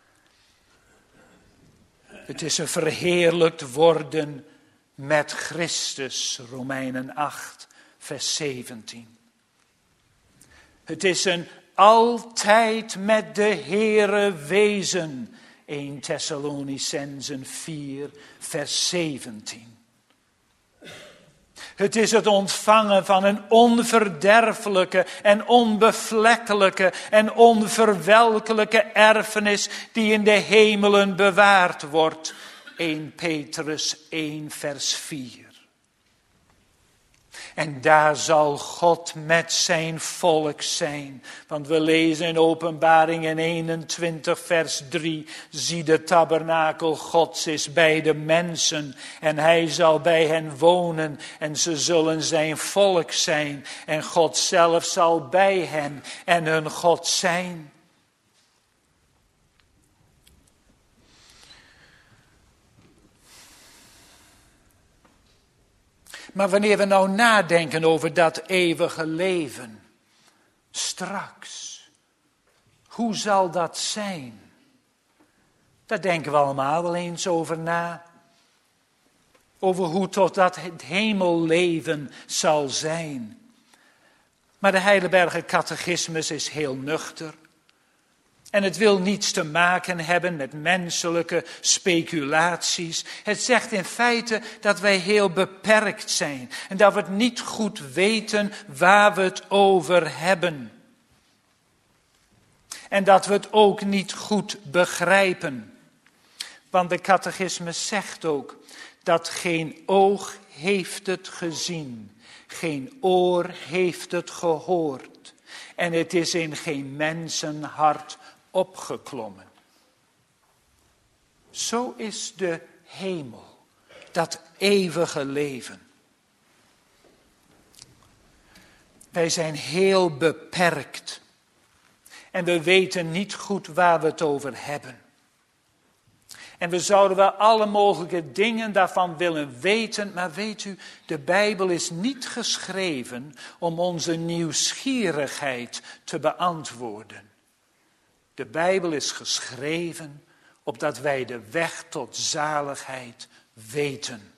Het is een verheerlijkt worden met Christus, Romeinen acht, vers zeventien. Het is een altijd met de Heere wezen, eerste Thessalonicenzen vier, vers zeventien. Het is het ontvangen van een onverderfelijke en onbevlekkelijke en onverwelkelijke erfenis die in de hemelen bewaard wordt. eerste Petrus één, vers vier. En daar zal God met zijn volk zijn. Want we lezen in Openbaring in eenentwintig vers drie. Zie, de tabernakel Gods is bij de mensen. En hij zal bij hen wonen. En ze zullen zijn volk zijn. En God zelf zal bij hen en hun God zijn. Maar wanneer we nou nadenken over dat eeuwige leven, straks, hoe zal dat zijn? Daar denken we allemaal wel eens over na. Over hoe tot dat het hemelleven zal zijn. Maar de Heidelberger Catechismus is heel nuchter. En het wil niets te maken hebben met menselijke speculaties. Het zegt in feite dat wij heel beperkt zijn. En dat we het niet goed weten waar we het over hebben. En dat we het ook niet goed begrijpen. Want de catechismus zegt ook dat geen oog heeft het gezien. Geen oor heeft het gehoord. en het is in geen mensenhart opgeklommen. Zo is de hemel, dat eeuwige leven. Wij zijn heel beperkt en we weten niet goed waar we het over hebben. En we zouden wel alle mogelijke dingen daarvan willen weten, maar weet u, de Bijbel is niet geschreven om onze nieuwsgierigheid te beantwoorden. De Bijbel is geschreven opdat wij de weg tot zaligheid weten.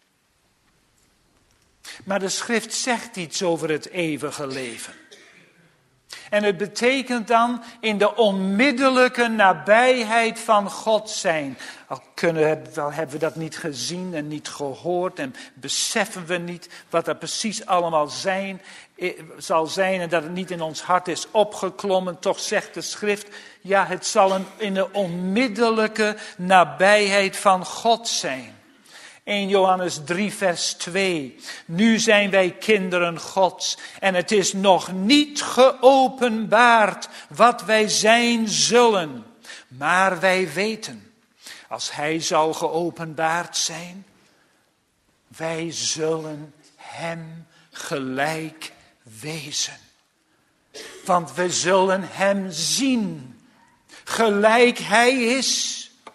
Maar de schrift zegt iets over het eeuwige leven. En het betekent dan in de onmiddellijke nabijheid van God zijn. Al kunnen, wel hebben we dat niet gezien en niet gehoord en beseffen we niet wat er precies allemaal zijn, zal zijn en dat het niet in ons hart is opgeklommen. Toch zegt de schrift, ja, het zal een, in de onmiddellijke nabijheid van God zijn. Eerste Johannes drie vers twee. Nu zijn wij kinderen Gods en het is nog niet geopenbaard wat wij zijn zullen. Maar wij weten, als hij zal geopenbaard zijn, wij zullen hem gelijk wezen. Want we zullen hem zien, gelijk hij is.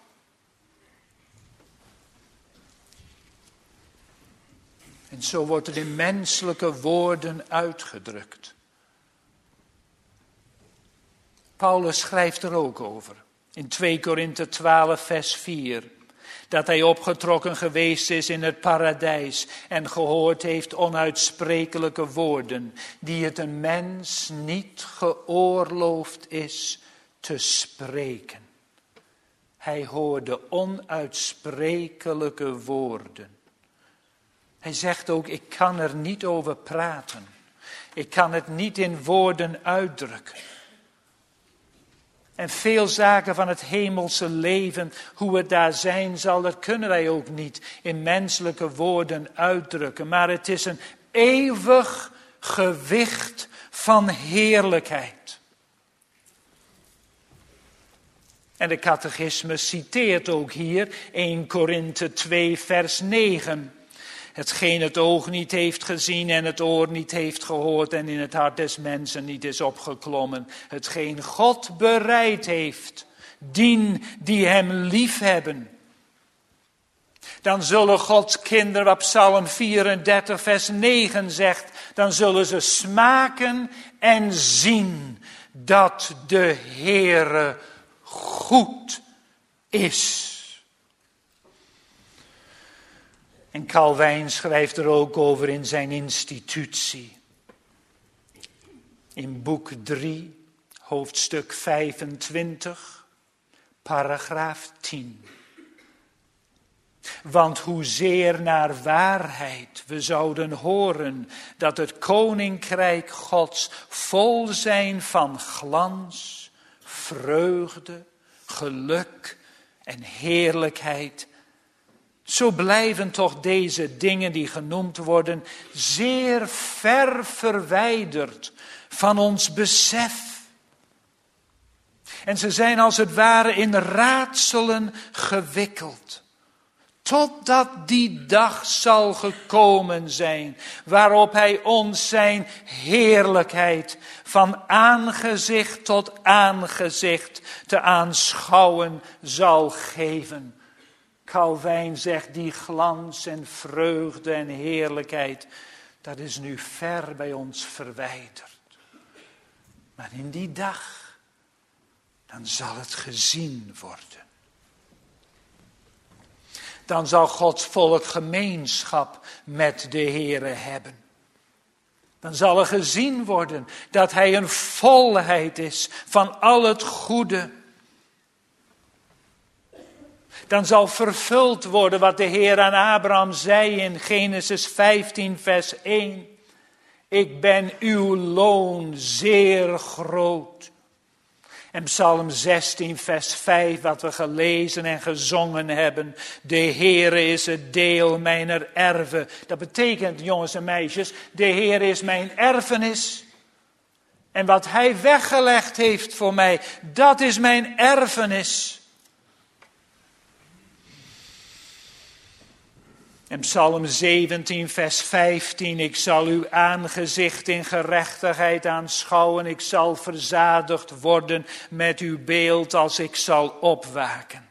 En zo wordt het in menselijke woorden uitgedrukt. Paulus schrijft er ook over. In twee Korinthe twaalf vers vier. Dat hij opgetrokken geweest is in het paradijs. En gehoord heeft onuitsprekelijke woorden. Die het een mens niet geoorloofd is te spreken. Hij hoorde onuitsprekelijke woorden. Hij zegt ook, ik kan er niet over praten. Ik kan het niet in woorden uitdrukken. En veel zaken van het hemelse leven, hoe het daar zijn zal, dat kunnen wij ook niet in menselijke woorden uitdrukken. Maar het is een eeuwig gewicht van heerlijkheid. En de catechismus citeert ook hier Eerste Korinthe twee vers negen. Hetgeen het oog niet heeft gezien en het oor niet heeft gehoord en in het hart des mensen niet is opgeklommen. Hetgeen God bereid heeft, dien die hem lief hebben. Dan zullen Gods kinderen, wat Psalm vierendertig vers negen zegt, dan zullen ze smaken en zien dat de Heere goed is. En Calvijn schrijft er ook over in zijn institutie. In boek drie, hoofdstuk vijfentwintig, paragraaf tien. Want hoezeer naar waarheid we zouden horen dat het koninkrijk Gods vol zijn van glans, vreugde, geluk en heerlijkheid. Zo blijven toch deze dingen die genoemd worden zeer ver verwijderd van ons besef. En ze zijn als het ware in raadselen gewikkeld. Totdat die dag zal gekomen zijn waarop hij ons zijn heerlijkheid van aangezicht tot aangezicht te aanschouwen zal geven. Calvijn zegt, die glans en vreugde en heerlijkheid, dat is nu ver bij ons verwijderd. Maar in die dag, dan zal het gezien worden. Dan zal Gods volk gemeenschap met de Heere hebben. Dan zal er gezien worden dat hij een volheid is van al het goede. Dan zal vervuld worden wat de Heer aan Abraham zei in Genesis vijftien vers één. Ik ben uw loon zeer groot. En Psalm zestien vers vijf, wat we gelezen en gezongen hebben. De Heere is het deel mijner erven. Dat betekent, jongens en meisjes, de Heer is mijn erfenis. En wat hij weggelegd heeft voor mij, dat is mijn erfenis. En Psalm zeventien, vers vijftien. Ik zal uw aangezicht in gerechtigheid aanschouwen. Ik zal verzadigd worden met uw beeld als ik zal opwaken.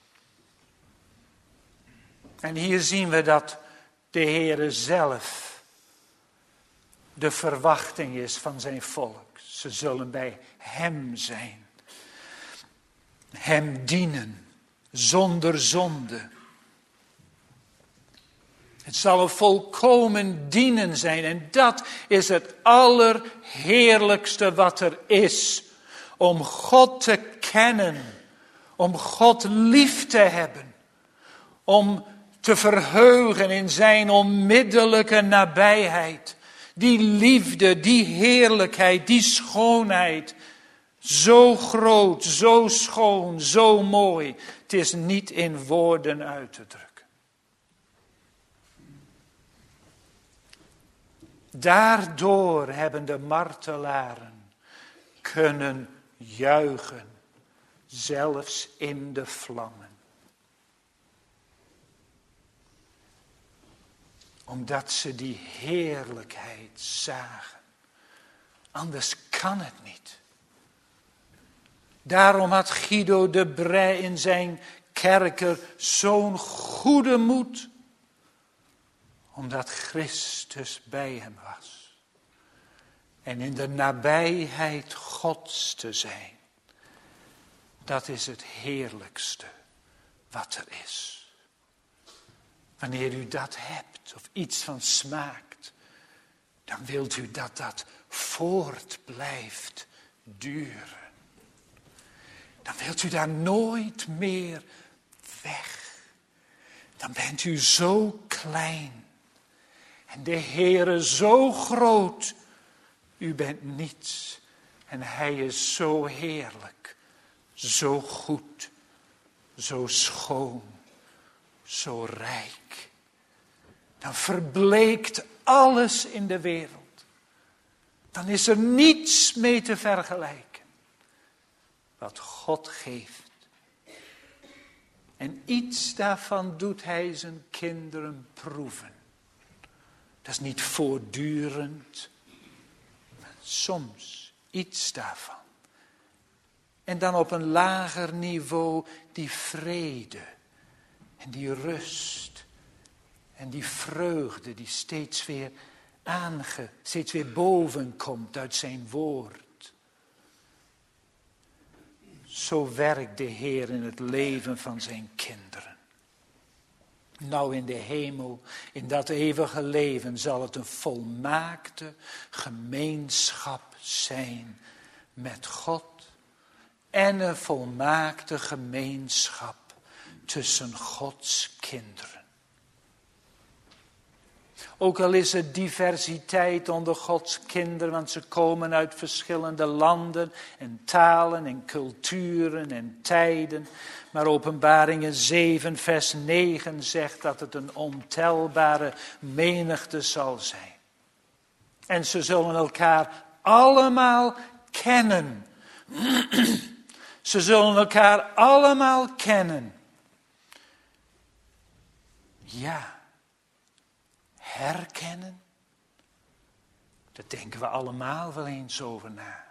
En hier zien we dat de Heere zelf de verwachting is van zijn volk. Ze zullen bij hem zijn. Hem dienen, zonder zonde. Het zal een volkomen dienen zijn. En dat is het allerheerlijkste wat er is. Om God te kennen. Om God lief te hebben. Om te verheugen in zijn onmiddellijke nabijheid. Die liefde, die heerlijkheid, die schoonheid. Zo groot, zo schoon, zo mooi. Het is niet in woorden uit te drukken. Daardoor hebben de martelaren kunnen juichen, zelfs in de vlammen. Omdat ze die heerlijkheid zagen. Anders kan het niet. Daarom had Guido de Brij in zijn kerker zo'n goede moed. Omdat Christus bij hem was. En in de nabijheid Gods te zijn. Dat is het heerlijkste wat er is. Wanneer u dat hebt of iets van smaakt. Dan wilt u dat dat voort blijft duren. Dan wilt u daar nooit meer weg. Dan bent u zo klein. En de Heere zo groot. U bent niets. En hij is zo heerlijk. Zo goed. Zo schoon. Zo rijk. Dan verbleekt alles in de wereld. Dan is er niets mee te vergelijken. Wat God geeft. En iets daarvan doet hij zijn kinderen proeven. Dat is niet voortdurend. Maar soms iets daarvan. En dan op een lager niveau die vrede. En die rust. En die vreugde die steeds weer aange, steeds weer boven komt uit zijn woord. Zo werkt de Heer in het leven van zijn kinderen. Nou in de hemel, in dat eeuwige leven zal het een volmaakte gemeenschap zijn met God. En een volmaakte gemeenschap tussen Gods kinderen. Ook al is er diversiteit onder Gods kinderen, want ze komen uit verschillende landen en talen en culturen en tijden. Maar Openbaringen zeven vers negen zegt dat het een ontelbare menigte zal zijn. En ze zullen elkaar allemaal kennen. Ze zullen elkaar allemaal kennen. Ja. Herkennen. Daar denken we allemaal wel eens over na.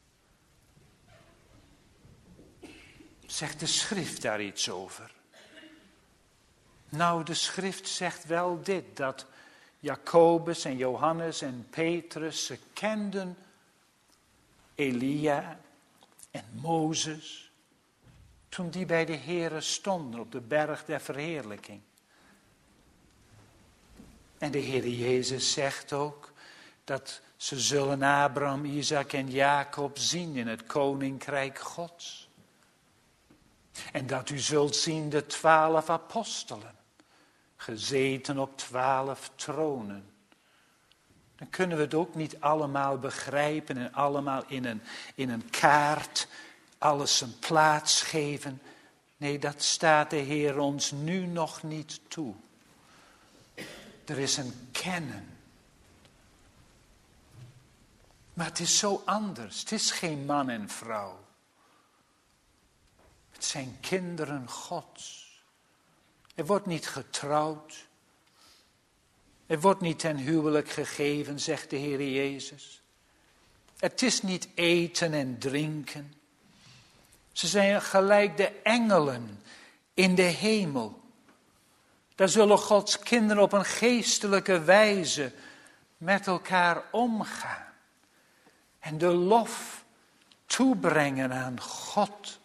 Zegt de schrift daar iets over? Nou, de schrift zegt wel dit, dat Jacobus en Johannes en Petrus, ze kenden Elia en Mozes, toen die bij de Heere stonden op de berg der verheerlijking. En de Heere Jezus zegt ook dat ze zullen Abraham, Isaac en Jacob zien in het koninkrijk Gods. En dat u zult zien de twaalf apostelen, gezeten op twaalf tronen. Dan kunnen we het ook niet allemaal begrijpen en allemaal in een, in een kaart alles een plaats geven. Nee, dat staat de Heer ons nu nog niet toe. Er is een kennen. Maar het is zo anders. Het is geen man en vrouw. Het zijn kinderen Gods. Er wordt niet getrouwd. Er wordt niet ten huwelijk gegeven, zegt de Heer Jezus. Het is niet eten en drinken. Ze zijn gelijk de engelen in de hemel. Daar zullen Gods kinderen op een geestelijke wijze met elkaar omgaan. En de lof toebrengen aan God.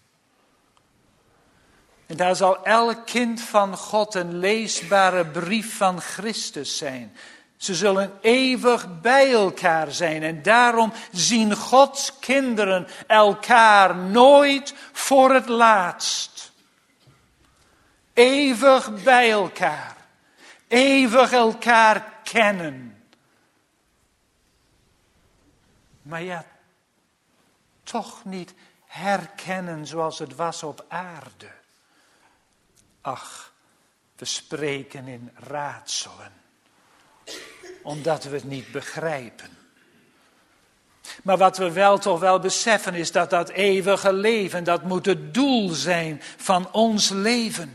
En daar zal elk kind van God een leesbare brief van Christus zijn. Ze zullen eeuwig bij elkaar zijn. En daarom zien Gods kinderen elkaar nooit voor het laatst. Eeuwig bij elkaar. Eeuwig elkaar kennen. Maar ja, toch niet herkennen zoals het was op aarde. Ach, we spreken in raadselen. Omdat we het niet begrijpen. Maar wat we wel toch wel beseffen is dat dat eeuwige leven, dat moet het doel zijn van ons leven.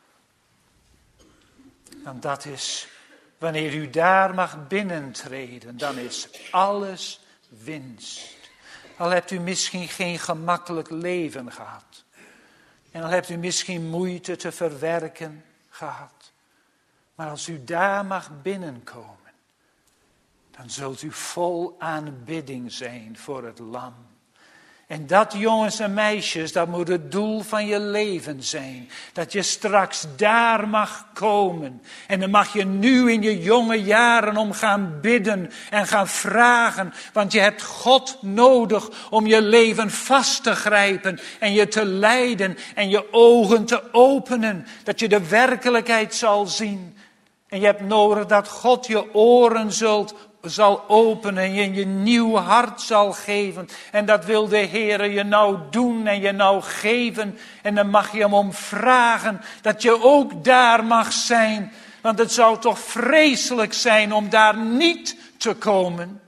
Want dat is, wanneer u daar mag binnentreden, dan is alles winst. Al hebt u misschien geen gemakkelijk leven gehad. En al hebt u misschien moeite te verwerken gehad. Maar als u daar mag binnenkomen, dan zult u vol aanbidding zijn voor het lam. En dat, jongens en meisjes, dat moet het doel van je leven zijn. Dat je straks daar mag komen. En dan mag je nu in je jonge jaren om gaan bidden en gaan vragen. Want je hebt God nodig om je leven vast te grijpen en je te leiden en je ogen te openen. Dat je de werkelijkheid zal zien. En je hebt nodig dat God je oren zult zal openen en je een nieuw hart zal geven. En dat wil de Heer je nou doen en je nou geven. En dan mag je hem om vragen dat je ook daar mag zijn. Want het zou toch vreselijk zijn om daar niet te komen.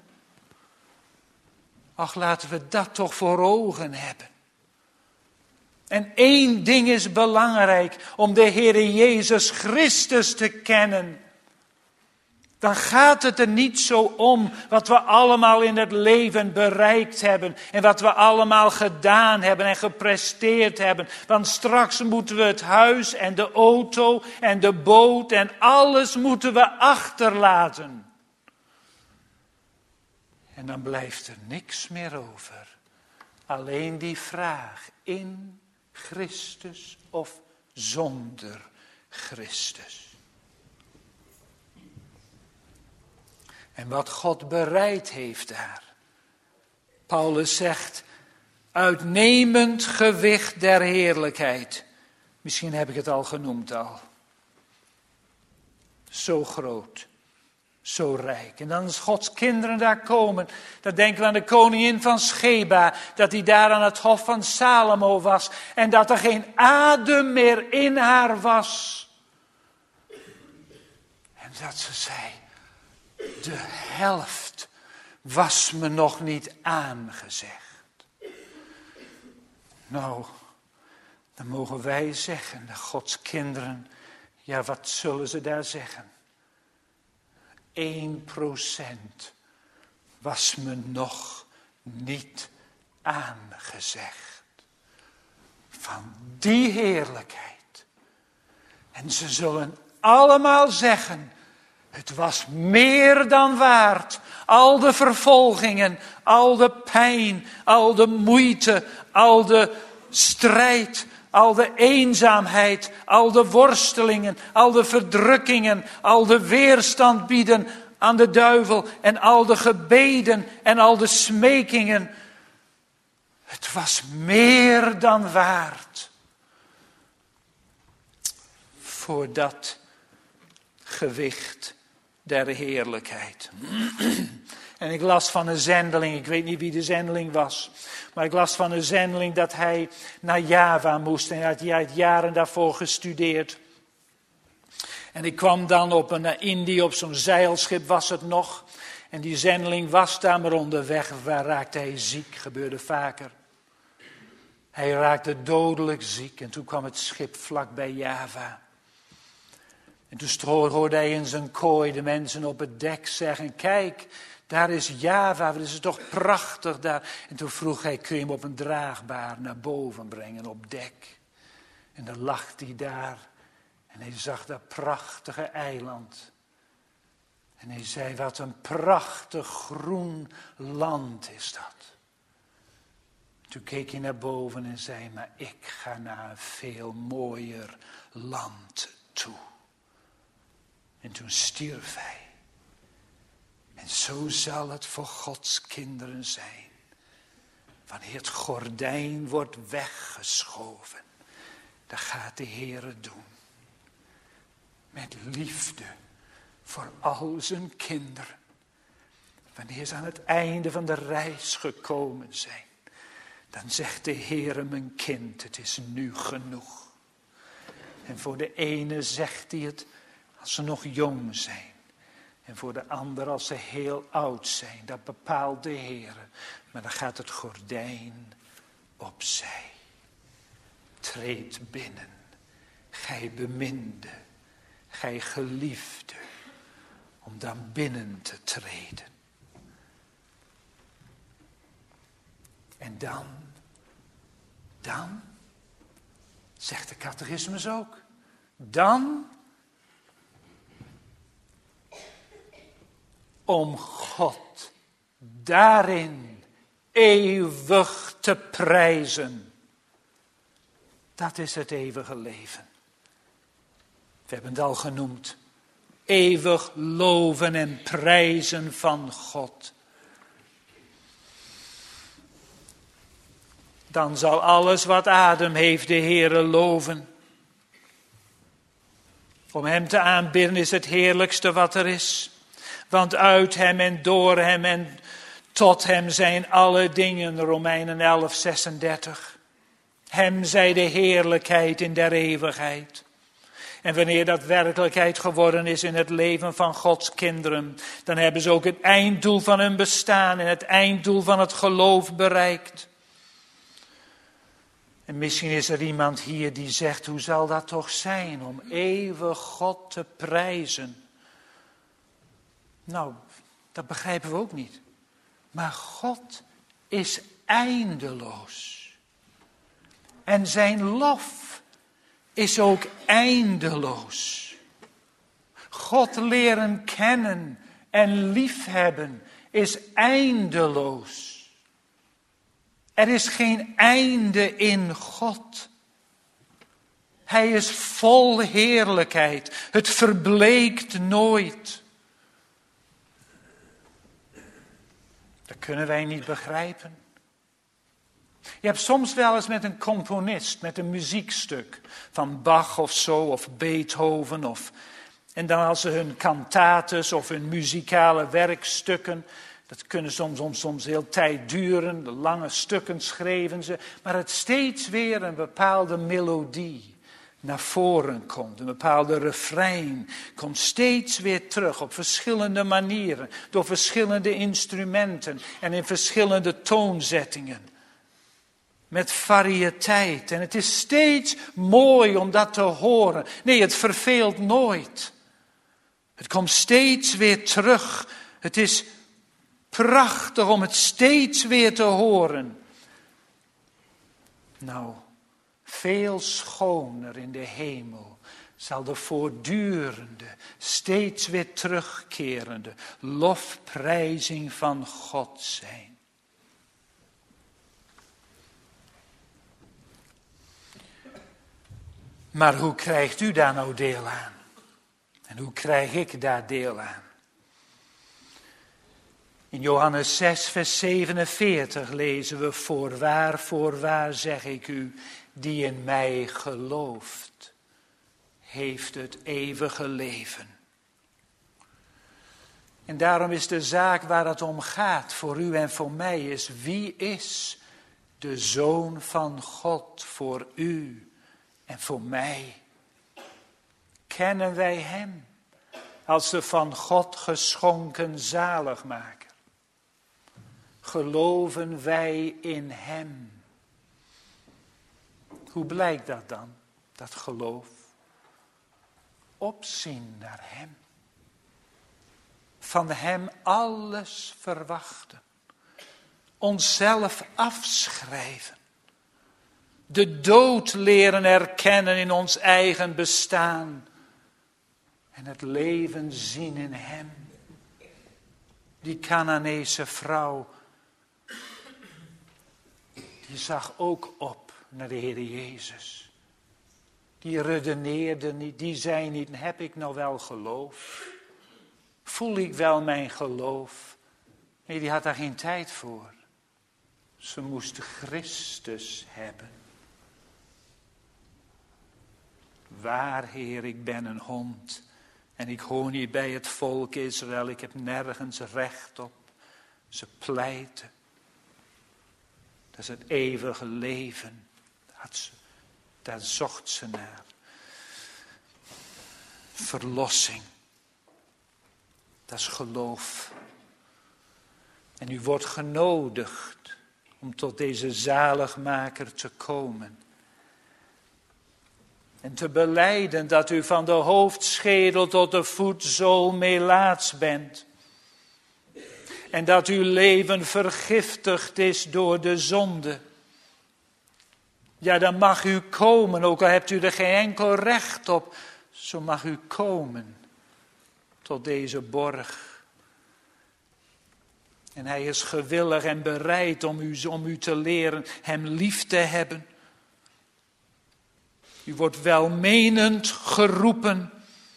Ach, laten we dat toch voor ogen hebben. En één ding is belangrijk, om de Heer Jezus Christus te kennen. Dan gaat het er niet zo om wat we allemaal in het leven bereikt hebben. En wat we allemaal gedaan hebben en gepresteerd hebben. Want straks moeten we het huis en de auto en de boot en alles moeten we achterlaten. En dan blijft er niks meer over. Alleen die vraag, in Christus of zonder Christus. En wat God bereid heeft daar. Paulus zegt, uitnemend gewicht der heerlijkheid. Misschien heb ik het al genoemd al. Zo groot, zo rijk. En dan als Gods kinderen daar komen, dan denken we aan de koningin van Sheba, dat die daar aan het hof van Salomo was. En dat er geen adem meer in haar was. En dat ze zei, de helft was me nog niet aangezegd. Nou, dan mogen wij zeggen, de Gods kinderen, ja, wat zullen ze daar zeggen? Eén procent was me nog niet aangezegd. Van die heerlijkheid. En ze zullen allemaal zeggen, het was meer dan waard. Al de vervolgingen, al de pijn, al de moeite, al de strijd, al de eenzaamheid, al de worstelingen, al de verdrukkingen, al de weerstand bieden aan de duivel en al de gebeden en al de smekingen. Het was meer dan waard. Voor dat gewicht der heerlijkheid. En ik las van een zendeling, ik weet niet wie de zendeling was, maar ik las van een zendeling dat hij naar Java moest en hij had jaren daarvoor gestudeerd. En ik kwam dan op een, naar Indië, op zo'n zeilschip was het nog. En die zendeling was daar, maar onderweg waar raakte hij ziek, gebeurde vaker. Hij raakte dodelijk ziek en toen kwam het schip vlak bij Java. En toen hoorde hij in zijn kooi de mensen op het dek zeggen, kijk, daar is Java, dat is toch prachtig daar. En toen vroeg hij, kun je hem op een draagbaar naar boven brengen op dek? En dan lag hij daar en hij zag dat prachtige eiland. En hij zei, wat een prachtig groen land is dat. Toen keek hij naar boven en zei, maar ik ga naar een veel mooier land toe. En toen stierf hij. En zo zal het voor Gods kinderen zijn. Wanneer het gordijn wordt weggeschoven, dan gaat de Heer het doen. Met liefde voor al zijn kinderen. Wanneer ze aan het einde van de reis gekomen zijn, dan zegt de Heer, mijn kind, het is nu genoeg. En voor de ene zegt hij het als ze nog jong zijn. En voor de ander als ze heel oud zijn. Dat bepaalt de Heer. Maar dan gaat het gordijn opzij. Treed binnen. Gij beminde. Gij geliefde. Om dan binnen te treden. En dan. Dan. Zegt de catechismus ook. Dan. Om God daarin eeuwig te prijzen. Dat is het eeuwige leven. We hebben het al genoemd. Eeuwig loven en prijzen van God. Dan zal alles wat adem heeft de Heere loven. Om hem te aanbidden is het heerlijkste wat er is. Want uit hem en door hem en tot hem zijn alle dingen, Romeinen elf, zesendertig. Hem zij de heerlijkheid in der eeuwigheid. En wanneer dat werkelijkheid geworden is in het leven van Gods kinderen, dan hebben ze ook het einddoel van hun bestaan en het einddoel van het geloof bereikt. En misschien is er iemand hier die zegt, hoe zal dat toch zijn om eeuwig God te prijzen? Nou, dat begrijpen we ook niet. Maar God is eindeloos. En zijn lof is ook eindeloos. God leren kennen en liefhebben is eindeloos. Er is geen einde in God. Hij is vol heerlijkheid. Het verbleekt nooit. Dat kunnen wij niet begrijpen. Je hebt soms wel eens met een componist, met een muziekstuk van Bach of zo, of Beethoven. Of, en dan als ze hun cantates of hun muzikale werkstukken, dat kunnen soms, soms, soms heel tijd duren, de lange stukken schreven ze, maar het steeds weer een bepaalde melodie naar voren komt. Een bepaalde refrein komt steeds weer terug op verschillende manieren, door verschillende instrumenten en in verschillende toonzettingen. Met variëteit. En het is steeds mooi om dat te horen. Nee, het verveelt nooit. Het komt steeds weer terug. Het is prachtig om het steeds weer te horen. Nou, veel schoner in de hemel zal de voortdurende, steeds weer terugkerende lofprijzing van God zijn. Maar hoe krijgt u daar nou deel aan? En hoe krijg ik daar deel aan? In Johannes zes, vers zevenenveertig lezen we, voorwaar, voorwaar zeg ik u, die in mij gelooft, heeft het eeuwige leven. En daarom is de zaak waar het om gaat voor u en voor mij is, wie is de Zoon van God voor u en voor mij? Kennen wij hem als de van God geschonken zaligmaker. Geloven wij in hem. Hoe blijkt dat dan, dat geloof? Opzien naar hem. Van hem alles verwachten. Onszelf afschrijven. De dood leren erkennen in ons eigen bestaan. En het leven zien in hem. Die Canaanese vrouw, die zag ook op naar de Heer Jezus. Die redeneerde niet, die zei niet, heb ik nou wel geloof? Voel ik wel mijn geloof? Nee, die had daar geen tijd voor. Ze moest Christus hebben. Waar, Heer, ik ben een hond en ik hoor niet bij het volk Israël. Ik heb nergens recht op. Ze pleiten. Dat is het eeuwige leven. Dat ze, daar zocht ze naar. Verlossing. Dat is geloof. En u wordt genodigd om tot deze zaligmaker te komen. En te belijden dat u van de hoofdschedel tot de voetzool melaats bent. En dat uw leven vergiftigd is door de zonde. Ja, dan mag u komen, ook al hebt u er geen enkel recht op. Zo mag u komen tot deze borg. En hij is gewillig en bereid om u, om u te leren hem lief te hebben. U wordt welmenend geroepen.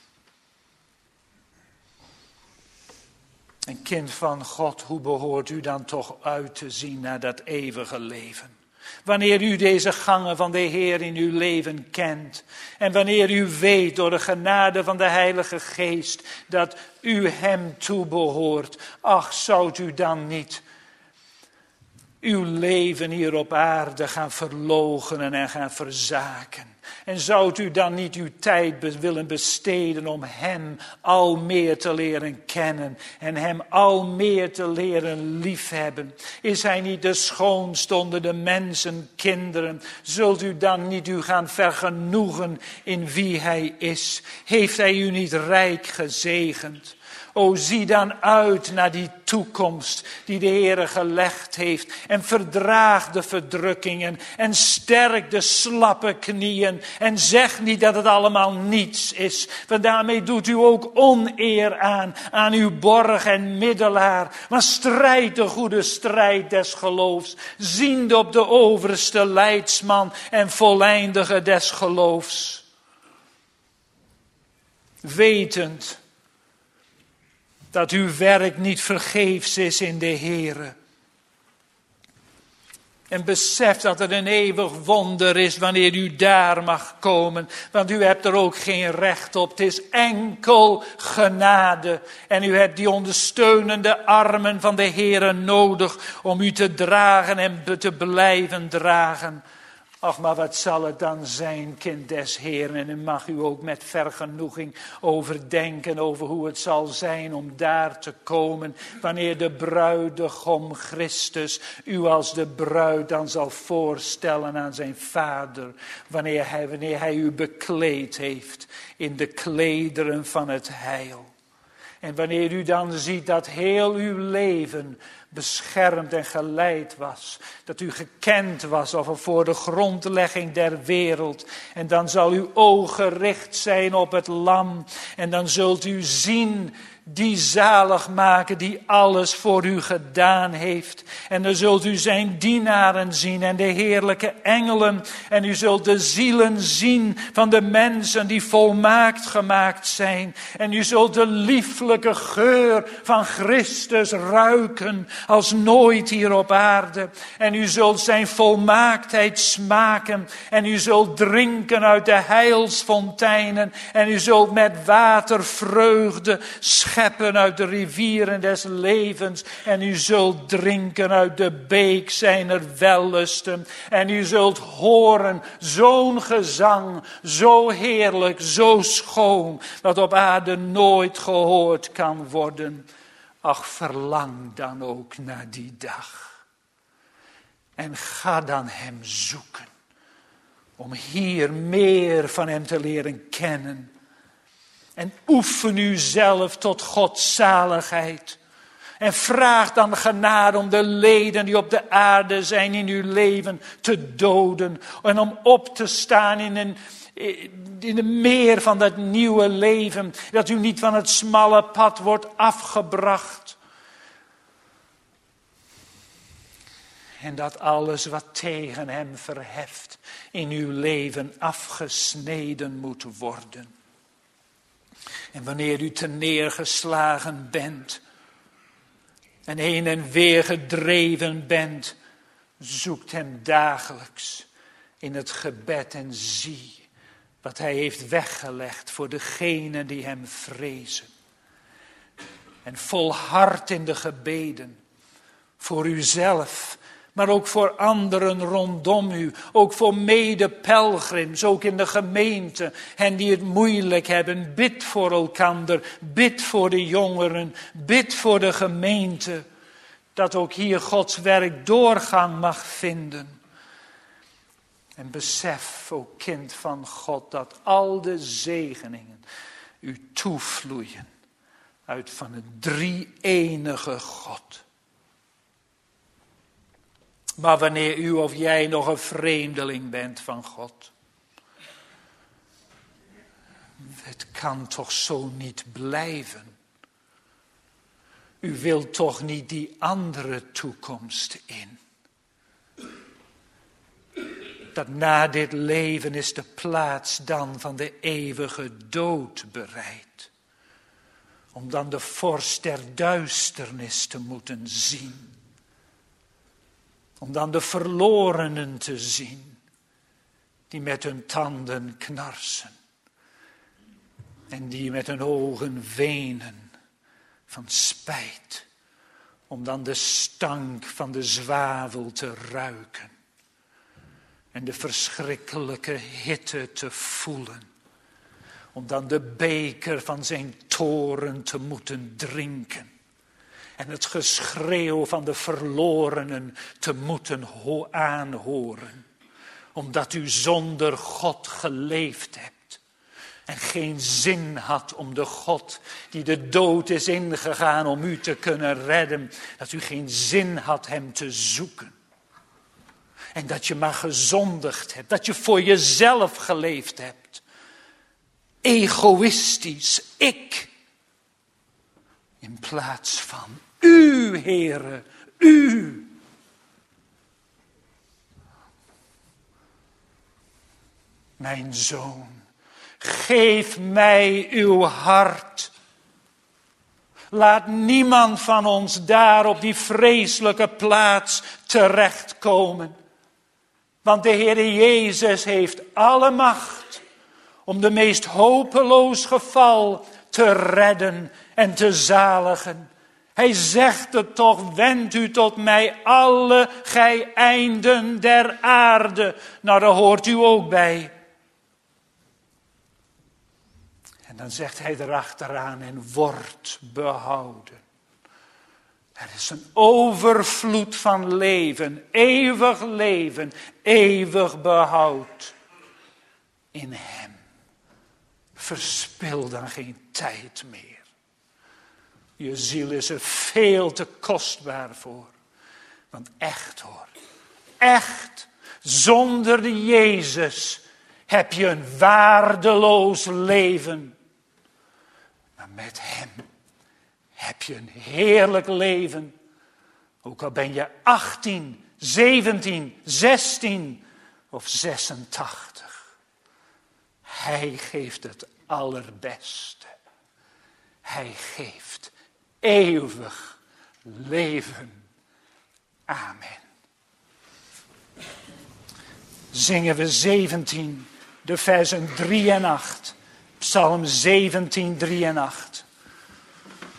En kind van God, hoe behoort u dan toch uit te zien naar dat eeuwige leven? Wanneer u deze gangen van de Heer in uw leven kent. En wanneer u weet door de genade van de Heilige Geest dat u hem toebehoort. Ach, zou u dan niet uw leven hier op aarde gaan verloochenen en gaan verzaken? En zou u dan niet uw tijd willen besteden om hem al meer te leren kennen en hem al meer te leren liefhebben? Is hij niet de schoonste onder de mensen, kinderen? Zult u dan niet u gaan vergenoegen in wie hij is? Heeft hij u niet rijk gezegend? O, zie dan uit naar die toekomst die de Heere gelegd heeft. En verdraag de verdrukkingen. En sterk de slappe knieën. En zeg niet dat het allemaal niets is. Want daarmee doet u ook oneer aan. Aan uw borg en middelaar. Maar strijd de goede strijd des geloofs. Ziende op de overste leidsman en voleindige des geloofs. Wetend dat uw werk niet vergeefs is in de Heere. En besef dat het een eeuwig wonder is wanneer u daar mag komen. Want u hebt er ook geen recht op. Het is enkel genade. En u hebt die ondersteunende armen van de Heere nodig om u te dragen en te blijven dragen. Ach, maar wat zal het dan zijn, kind des Heeren? En u mag u ook met vergenoeging overdenken over hoe het zal zijn om daar te komen. Wanneer de bruidegom Christus u als de bruid dan zal voorstellen aan zijn vader. Wanneer hij, wanneer hij u bekleed heeft in de klederen van het heil. En wanneer u dan ziet dat heel uw leven beschermd en geleid was. Dat u gekend was of voor de grondlegging der wereld. En dan zal uw oog gericht zijn op het lam. En dan zult u zien die zalig maken die alles voor u gedaan heeft. En dan zult u zijn dienaren zien en de heerlijke engelen. En u zult de zielen zien van de mensen die volmaakt gemaakt zijn. En u zult de lieflijke geur van Christus ruiken als nooit hier op aarde. En u zult zijn volmaaktheid smaken. En u zult drinken uit de heilsfonteinen. En u zult met watervreugde schijnen scheppen uit de rivieren des levens. En u zult drinken uit de beek zijner wellusten. En u zult horen zo'n gezang, zo heerlijk, zo schoon, dat op aarde nooit gehoord kan worden. Ach, verlang dan ook naar die dag. En ga dan hem zoeken. Om hier meer van hem te leren kennen. En oefen u zelf tot Gods zaligheid. En vraag dan genade om de leden die op de aarde zijn in uw leven te doden. En om op te staan in een, in een meer van dat nieuwe leven. Dat u niet van het smalle pad wordt afgebracht. En dat alles wat tegen hem verheft in uw leven afgesneden moet worden. En wanneer u te neergeslagen bent en heen en weer gedreven bent, zoekt hem dagelijks in het gebed en zie wat hij heeft weggelegd voor degenen die hem vrezen. En volhard in de gebeden voor uzelf, maar ook voor anderen rondom u. Ook voor mede-pelgrims, ook in de gemeente. En die het moeilijk hebben. Bid voor elkander. Bid voor de jongeren. Bid voor de gemeente. Dat ook hier Gods werk doorgang mag vinden. En besef, o kind van God, dat al de zegeningen u toevloeien uit van het drie-enige God. Maar wanneer u of jij nog een vreemdeling bent van God. Het kan toch zo niet blijven. U wilt toch niet die andere toekomst in. Dat na dit leven is de plaats dan van de eeuwige dood bereid. Om dan de vorst der duisternis te moeten zien. Om dan de verlorenen te zien, die met hun tanden knarsen. En die met hun ogen wenen van spijt. Om dan de stank van de zwavel te ruiken. En de verschrikkelijke hitte te voelen. Om dan de beker van zijn toorn te moeten drinken. En het geschreeuw van de verlorenen te moeten aanhoren. Omdat u zonder God geleefd hebt. En geen zin had om de God die de dood is ingegaan om u te kunnen redden. Dat u geen zin had hem te zoeken. En dat je maar gezondigd hebt. Dat je voor jezelf geleefd hebt. Egoïstisch, ik. In plaats van u, Heere, u. Mijn zoon, geef mij uw hart. Laat niemand van ons daar op die vreselijke plaats terechtkomen. Want de Heere Jezus heeft alle macht om de meest hopeloos geval te redden en te zaligen. Hij zegt het toch, wend u tot mij alle gij einden der aarde. Nou, daar hoort u ook bij. En dan zegt hij erachteraan en wordt behouden. Er is een overvloed van leven, eeuwig leven, eeuwig behoud in hem. Verspil dan geen tijd meer. Je ziel is er veel te kostbaar voor. Want echt hoor, echt, zonder de Jezus heb je een waardeloos leven. Maar met hem heb je een heerlijk leven. Ook al ben je achttien, zeventien, zestien of zesentachtig. Hij geeft het allerbeste. Hij geeft eeuwig leven. Amen. Zingen we zeventien, de versen drie en acht. Psalm zeventien, drie en acht.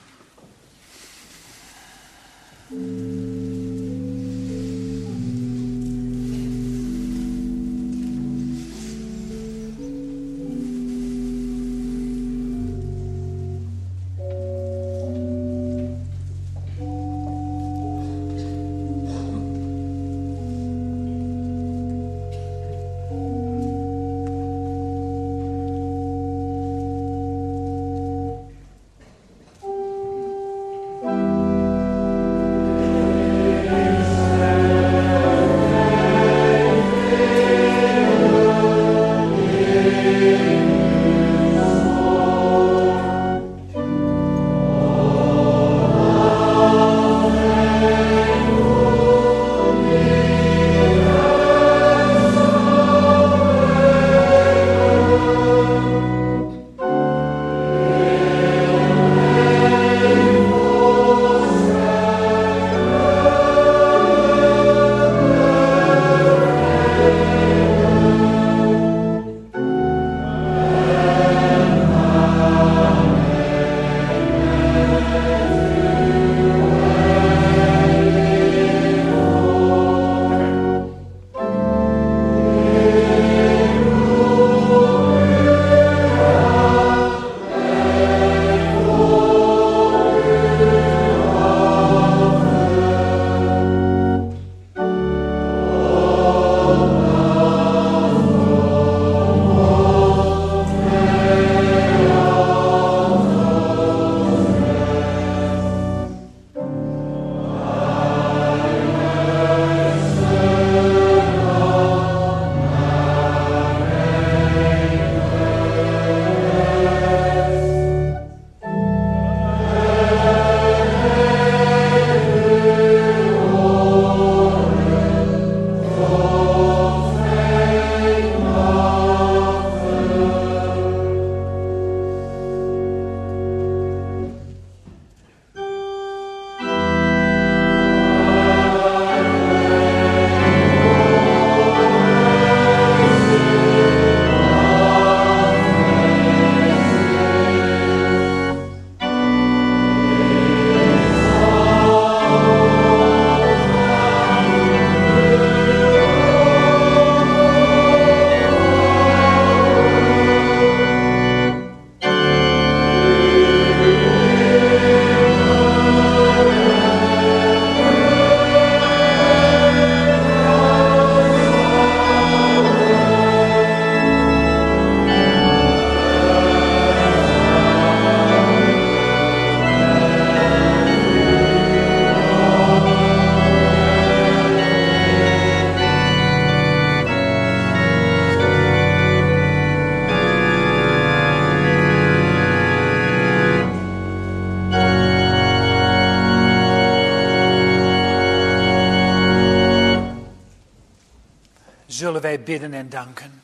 Zullen wij bidden en danken.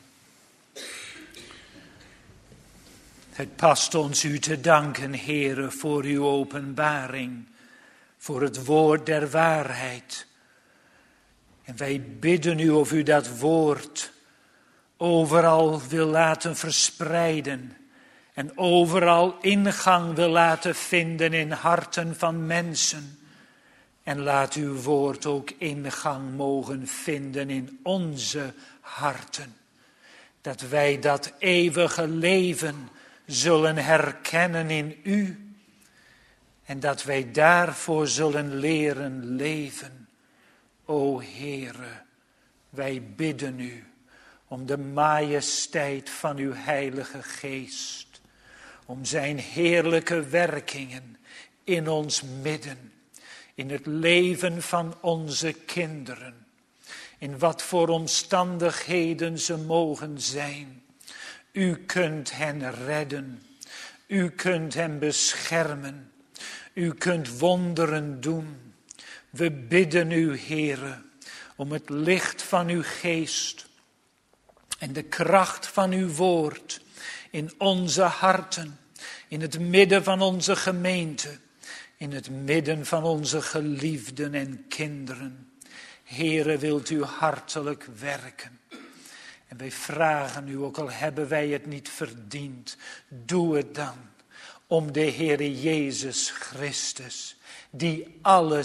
Het past ons u te danken, Heere, voor uw openbaring, voor het woord der waarheid. En wij bidden u of u dat woord overal wil laten verspreiden en overal ingang wil laten vinden in harten van mensen. En laat uw woord ook ingang mogen vinden in onze harten. Dat wij dat eeuwige leven zullen herkennen in u. En dat wij daarvoor zullen leren leven. O Heere, wij bidden u om de majesteit van uw Heilige Geest. Om zijn heerlijke werkingen in ons midden. In het leven van onze kinderen. In wat voor omstandigheden ze mogen zijn. U kunt hen redden. U kunt hen beschermen. U kunt wonderen doen. We bidden u, Heere, om het licht van uw geest. En de kracht van uw woord in onze harten. In het midden van onze gemeente. In het midden van onze geliefden en kinderen. Heere, wilt u hartelijk werken. En wij vragen u, ook al hebben wij het niet verdiend, doe het dan om de Heere Jezus Christus, die alles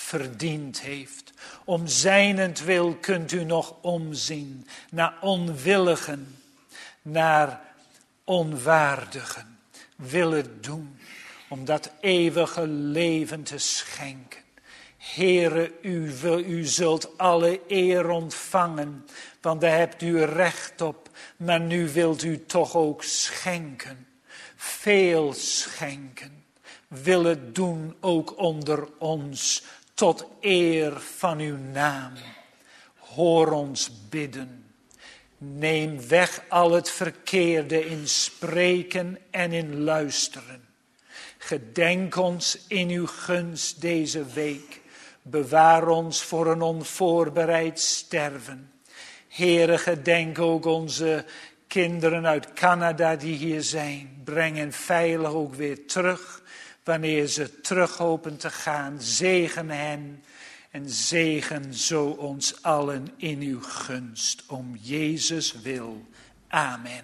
verdiend heeft. Om zijnentwil kunt u nog omzien naar onwilligen, naar onwaardigen. Wil het doen om dat eeuwige leven te schenken. Heere, u, u zult alle eer ontvangen, want daar hebt u recht op. Maar nu wilt u toch ook schenken, veel schenken. Wil het doen ook onder ons, tot eer van uw naam. Hoor ons bidden. Neem weg al het verkeerde in spreken en in luisteren. Gedenk ons in uw gunst deze week. Bewaar ons voor een onvoorbereid sterven. Heere, gedenk ook onze kinderen uit Canada die hier zijn. Breng hen veilig ook weer terug. Wanneer ze terug hopen te gaan, zegen hen. En zegen zo ons allen in uw gunst. Om Jezus wil. Amen.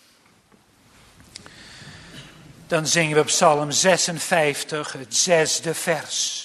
Dan zingen we Psalm zesenvijftig, het zesde vers.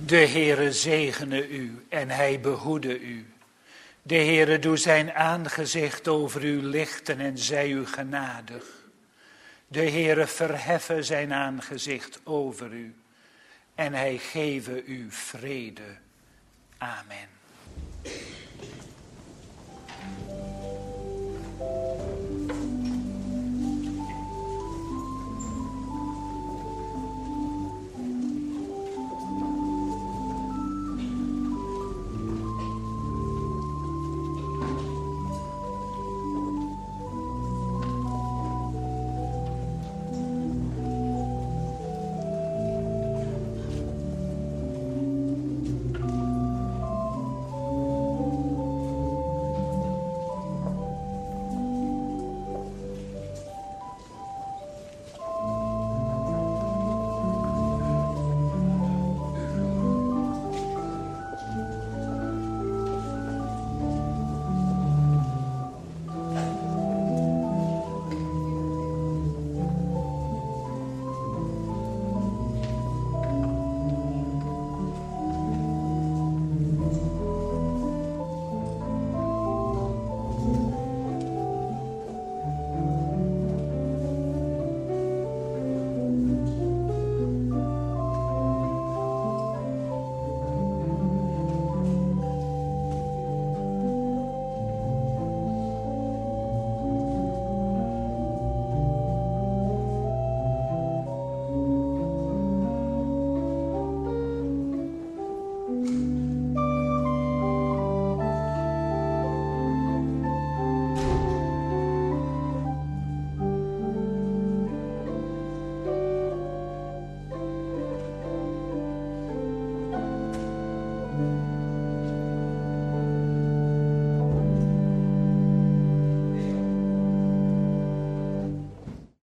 De Heere zegene u en hij behoede u. De Heere doe zijn aangezicht over u lichten en zij u genadig. De Heere verheffe zijn aangezicht over u en hij geve u vrede. Amen.